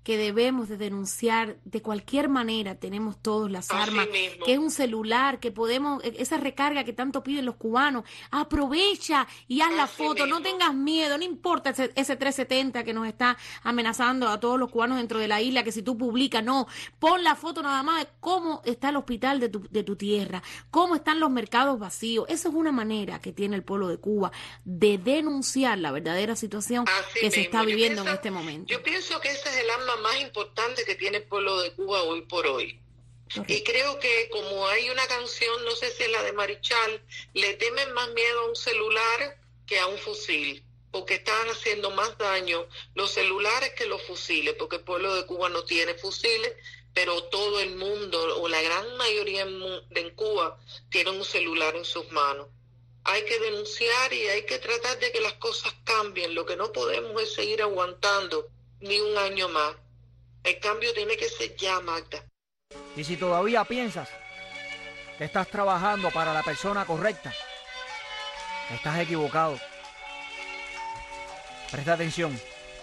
Speaker 2: que debemos de denunciar de cualquier manera. Tenemos todos las
Speaker 11: Así
Speaker 2: armas,
Speaker 11: mismo.
Speaker 2: que es un celular, que podemos, esa recarga que tanto piden los cubanos, aprovecha y haz la
Speaker 11: Así
Speaker 2: foto,
Speaker 11: mismo.
Speaker 2: no tengas miedo, no importa ese, ese trescientos setenta que nos está amenazando a todos los cubanos dentro de la isla, que si tú publicas, no, pon la foto nada más de cómo está el hospital de tu, de tu tierra, cómo están los mercados vacíos. Esa es una manera que tiene el pueblo de Cuba de denunciar la verdadera situación
Speaker 11: Así
Speaker 2: que se
Speaker 11: mismo.
Speaker 2: está
Speaker 11: Yo
Speaker 2: viviendo
Speaker 11: pienso-
Speaker 2: en este momento.
Speaker 11: Yo pienso que ese es el arma más importante que tiene el pueblo de Cuba hoy por hoy.
Speaker 2: Correcto.
Speaker 11: Y creo que como hay una canción, no sé si es la de Marichal, le temen más miedo a un celular que a un fusil, porque están haciendo más daño los celulares que los fusiles, porque el pueblo de Cuba no tiene fusiles, pero todo el mundo, o la gran mayoría en, mu- en Cuba, tiene un celular en sus manos. Hay que denunciar y hay que tratar de que las cosas cambien. Lo que no podemos es seguir aguantando ni un año más. El cambio tiene que ser ya, Magda.
Speaker 5: Y si todavía piensas que estás trabajando para la persona correcta, estás equivocado. Presta atención.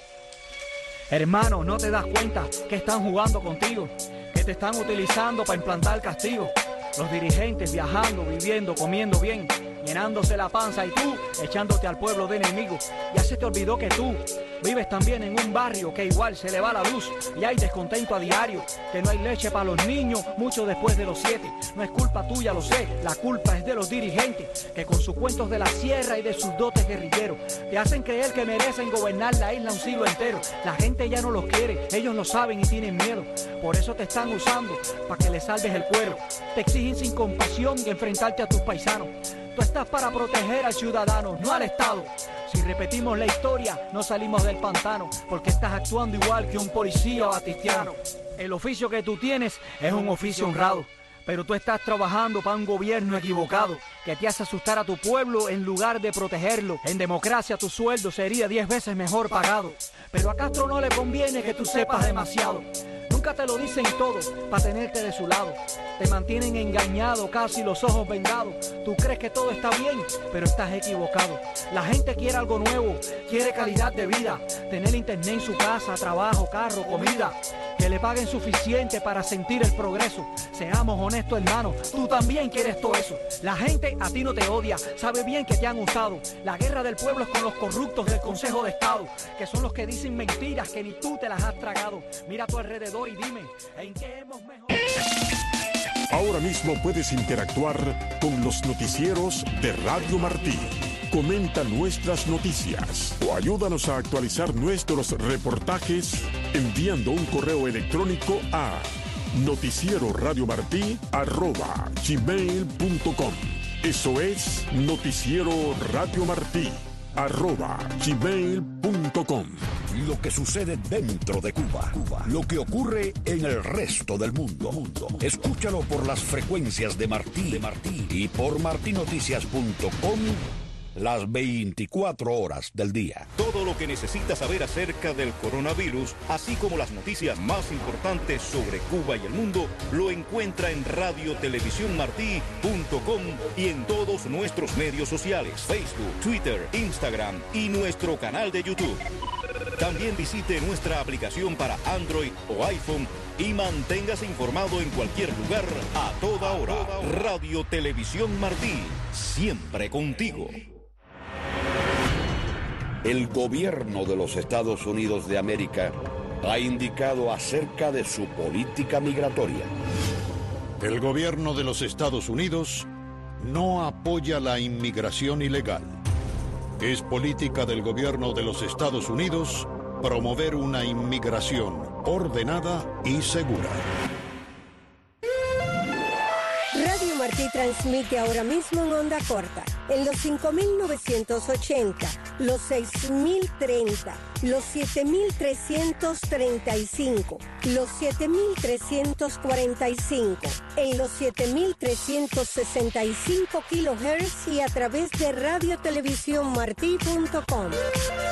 Speaker 5: Hermano, ¿no te das cuenta que están jugando contigo? Que te están utilizando para implantar castigo. Los dirigentes viajando, viviendo, comiendo bien, llenándose la panza y tú echándote al pueblo de enemigos. Ya se te olvidó que tú vives también en un barrio que igual se le va la luz y hay descontento a diario, que no hay leche para los niños mucho después de los siete. No es culpa tuya, lo sé, la culpa es de los dirigentes que con sus cuentos de la sierra y de sus dotes guerrilleros te hacen creer que merecen gobernar la isla un siglo entero. La gente ya no los quiere, ellos lo saben y tienen miedo, por eso te están usando para que les salves el cuero. Te exigen sin compasión y enfrentarte a tus paisanos. Tú estás para proteger al ciudadano, no al Estado. Si repetimos la historia, no salimos del pantano, porque estás actuando igual que un policía batistiano. El oficio que tú tienes es un oficio honrado, pero tú estás trabajando para un gobierno equivocado, que te hace asustar a tu pueblo en lugar de protegerlo. En democracia tu sueldo sería diez veces mejor pagado, pero a Castro no le conviene que tú sepas demasiado. Nunca te lo dicen todo para tenerte de su lado. Te mantienen engañado, casi los ojos vendados. Tú crees que todo está bien, pero estás equivocado. La gente quiere algo nuevo, quiere calidad de vida, tener internet en su casa, trabajo, carro, comida, que le paguen suficiente para sentir el progreso. Seamos honestos, hermanos, tú también quieres todo eso. La gente a ti no te odia, sabe bien que te han usado. La guerra del pueblo es con los corruptos del Consejo de Estado, que son los que dicen mentiras que ni tú te las has tragado. Mira a tu alrededor y dime, ¿en qué hemos mejorado?
Speaker 9: Ahora mismo puedes interactuar con los noticieros de Radio Martí. Comenta nuestras noticias o ayúdanos a actualizar nuestros reportajes enviando un correo electrónico a noticieroradiomartí arroba gmail punto com. Eso es Noticiero Radio Martí arroba gmail punto com.
Speaker 12: Lo que sucede dentro de Cuba, Cuba, lo que ocurre en el resto del mundo. mundo. Escúchalo por las frecuencias de Martí, de Martí y por martí noticias punto com las veinticuatro horas del día.
Speaker 7: Todo lo que necesitas saber acerca del coronavirus, así como las noticias más importantes sobre Cuba y el mundo, lo encuentra en radio televisión martí punto com y en todos nuestros medios sociales, Facebook, Twitter, Instagram y nuestro canal de YouTube. También visite nuestra aplicación para Android o iPhone y manténgase informado en cualquier lugar, a toda hora. Radio Televisión Martí, siempre contigo.
Speaker 12: El gobierno de los Estados Unidos de América ha indicado acerca de su política migratoria.
Speaker 13: El gobierno de los Estados Unidos no apoya la inmigración ilegal. Es política del gobierno de los Estados Unidos promover una inmigración ordenada y segura.
Speaker 14: Radio Martí transmite ahora mismo en onda corta, en los cinco mil novecientos ochenta, los seis mil treinta, los siete mil trescientos treinta y cinco, los siete mil trescientos cuarenta y cinco, en los siete mil trescientos sesenta y cinco kilohertz y a través de radio televisión martí punto com.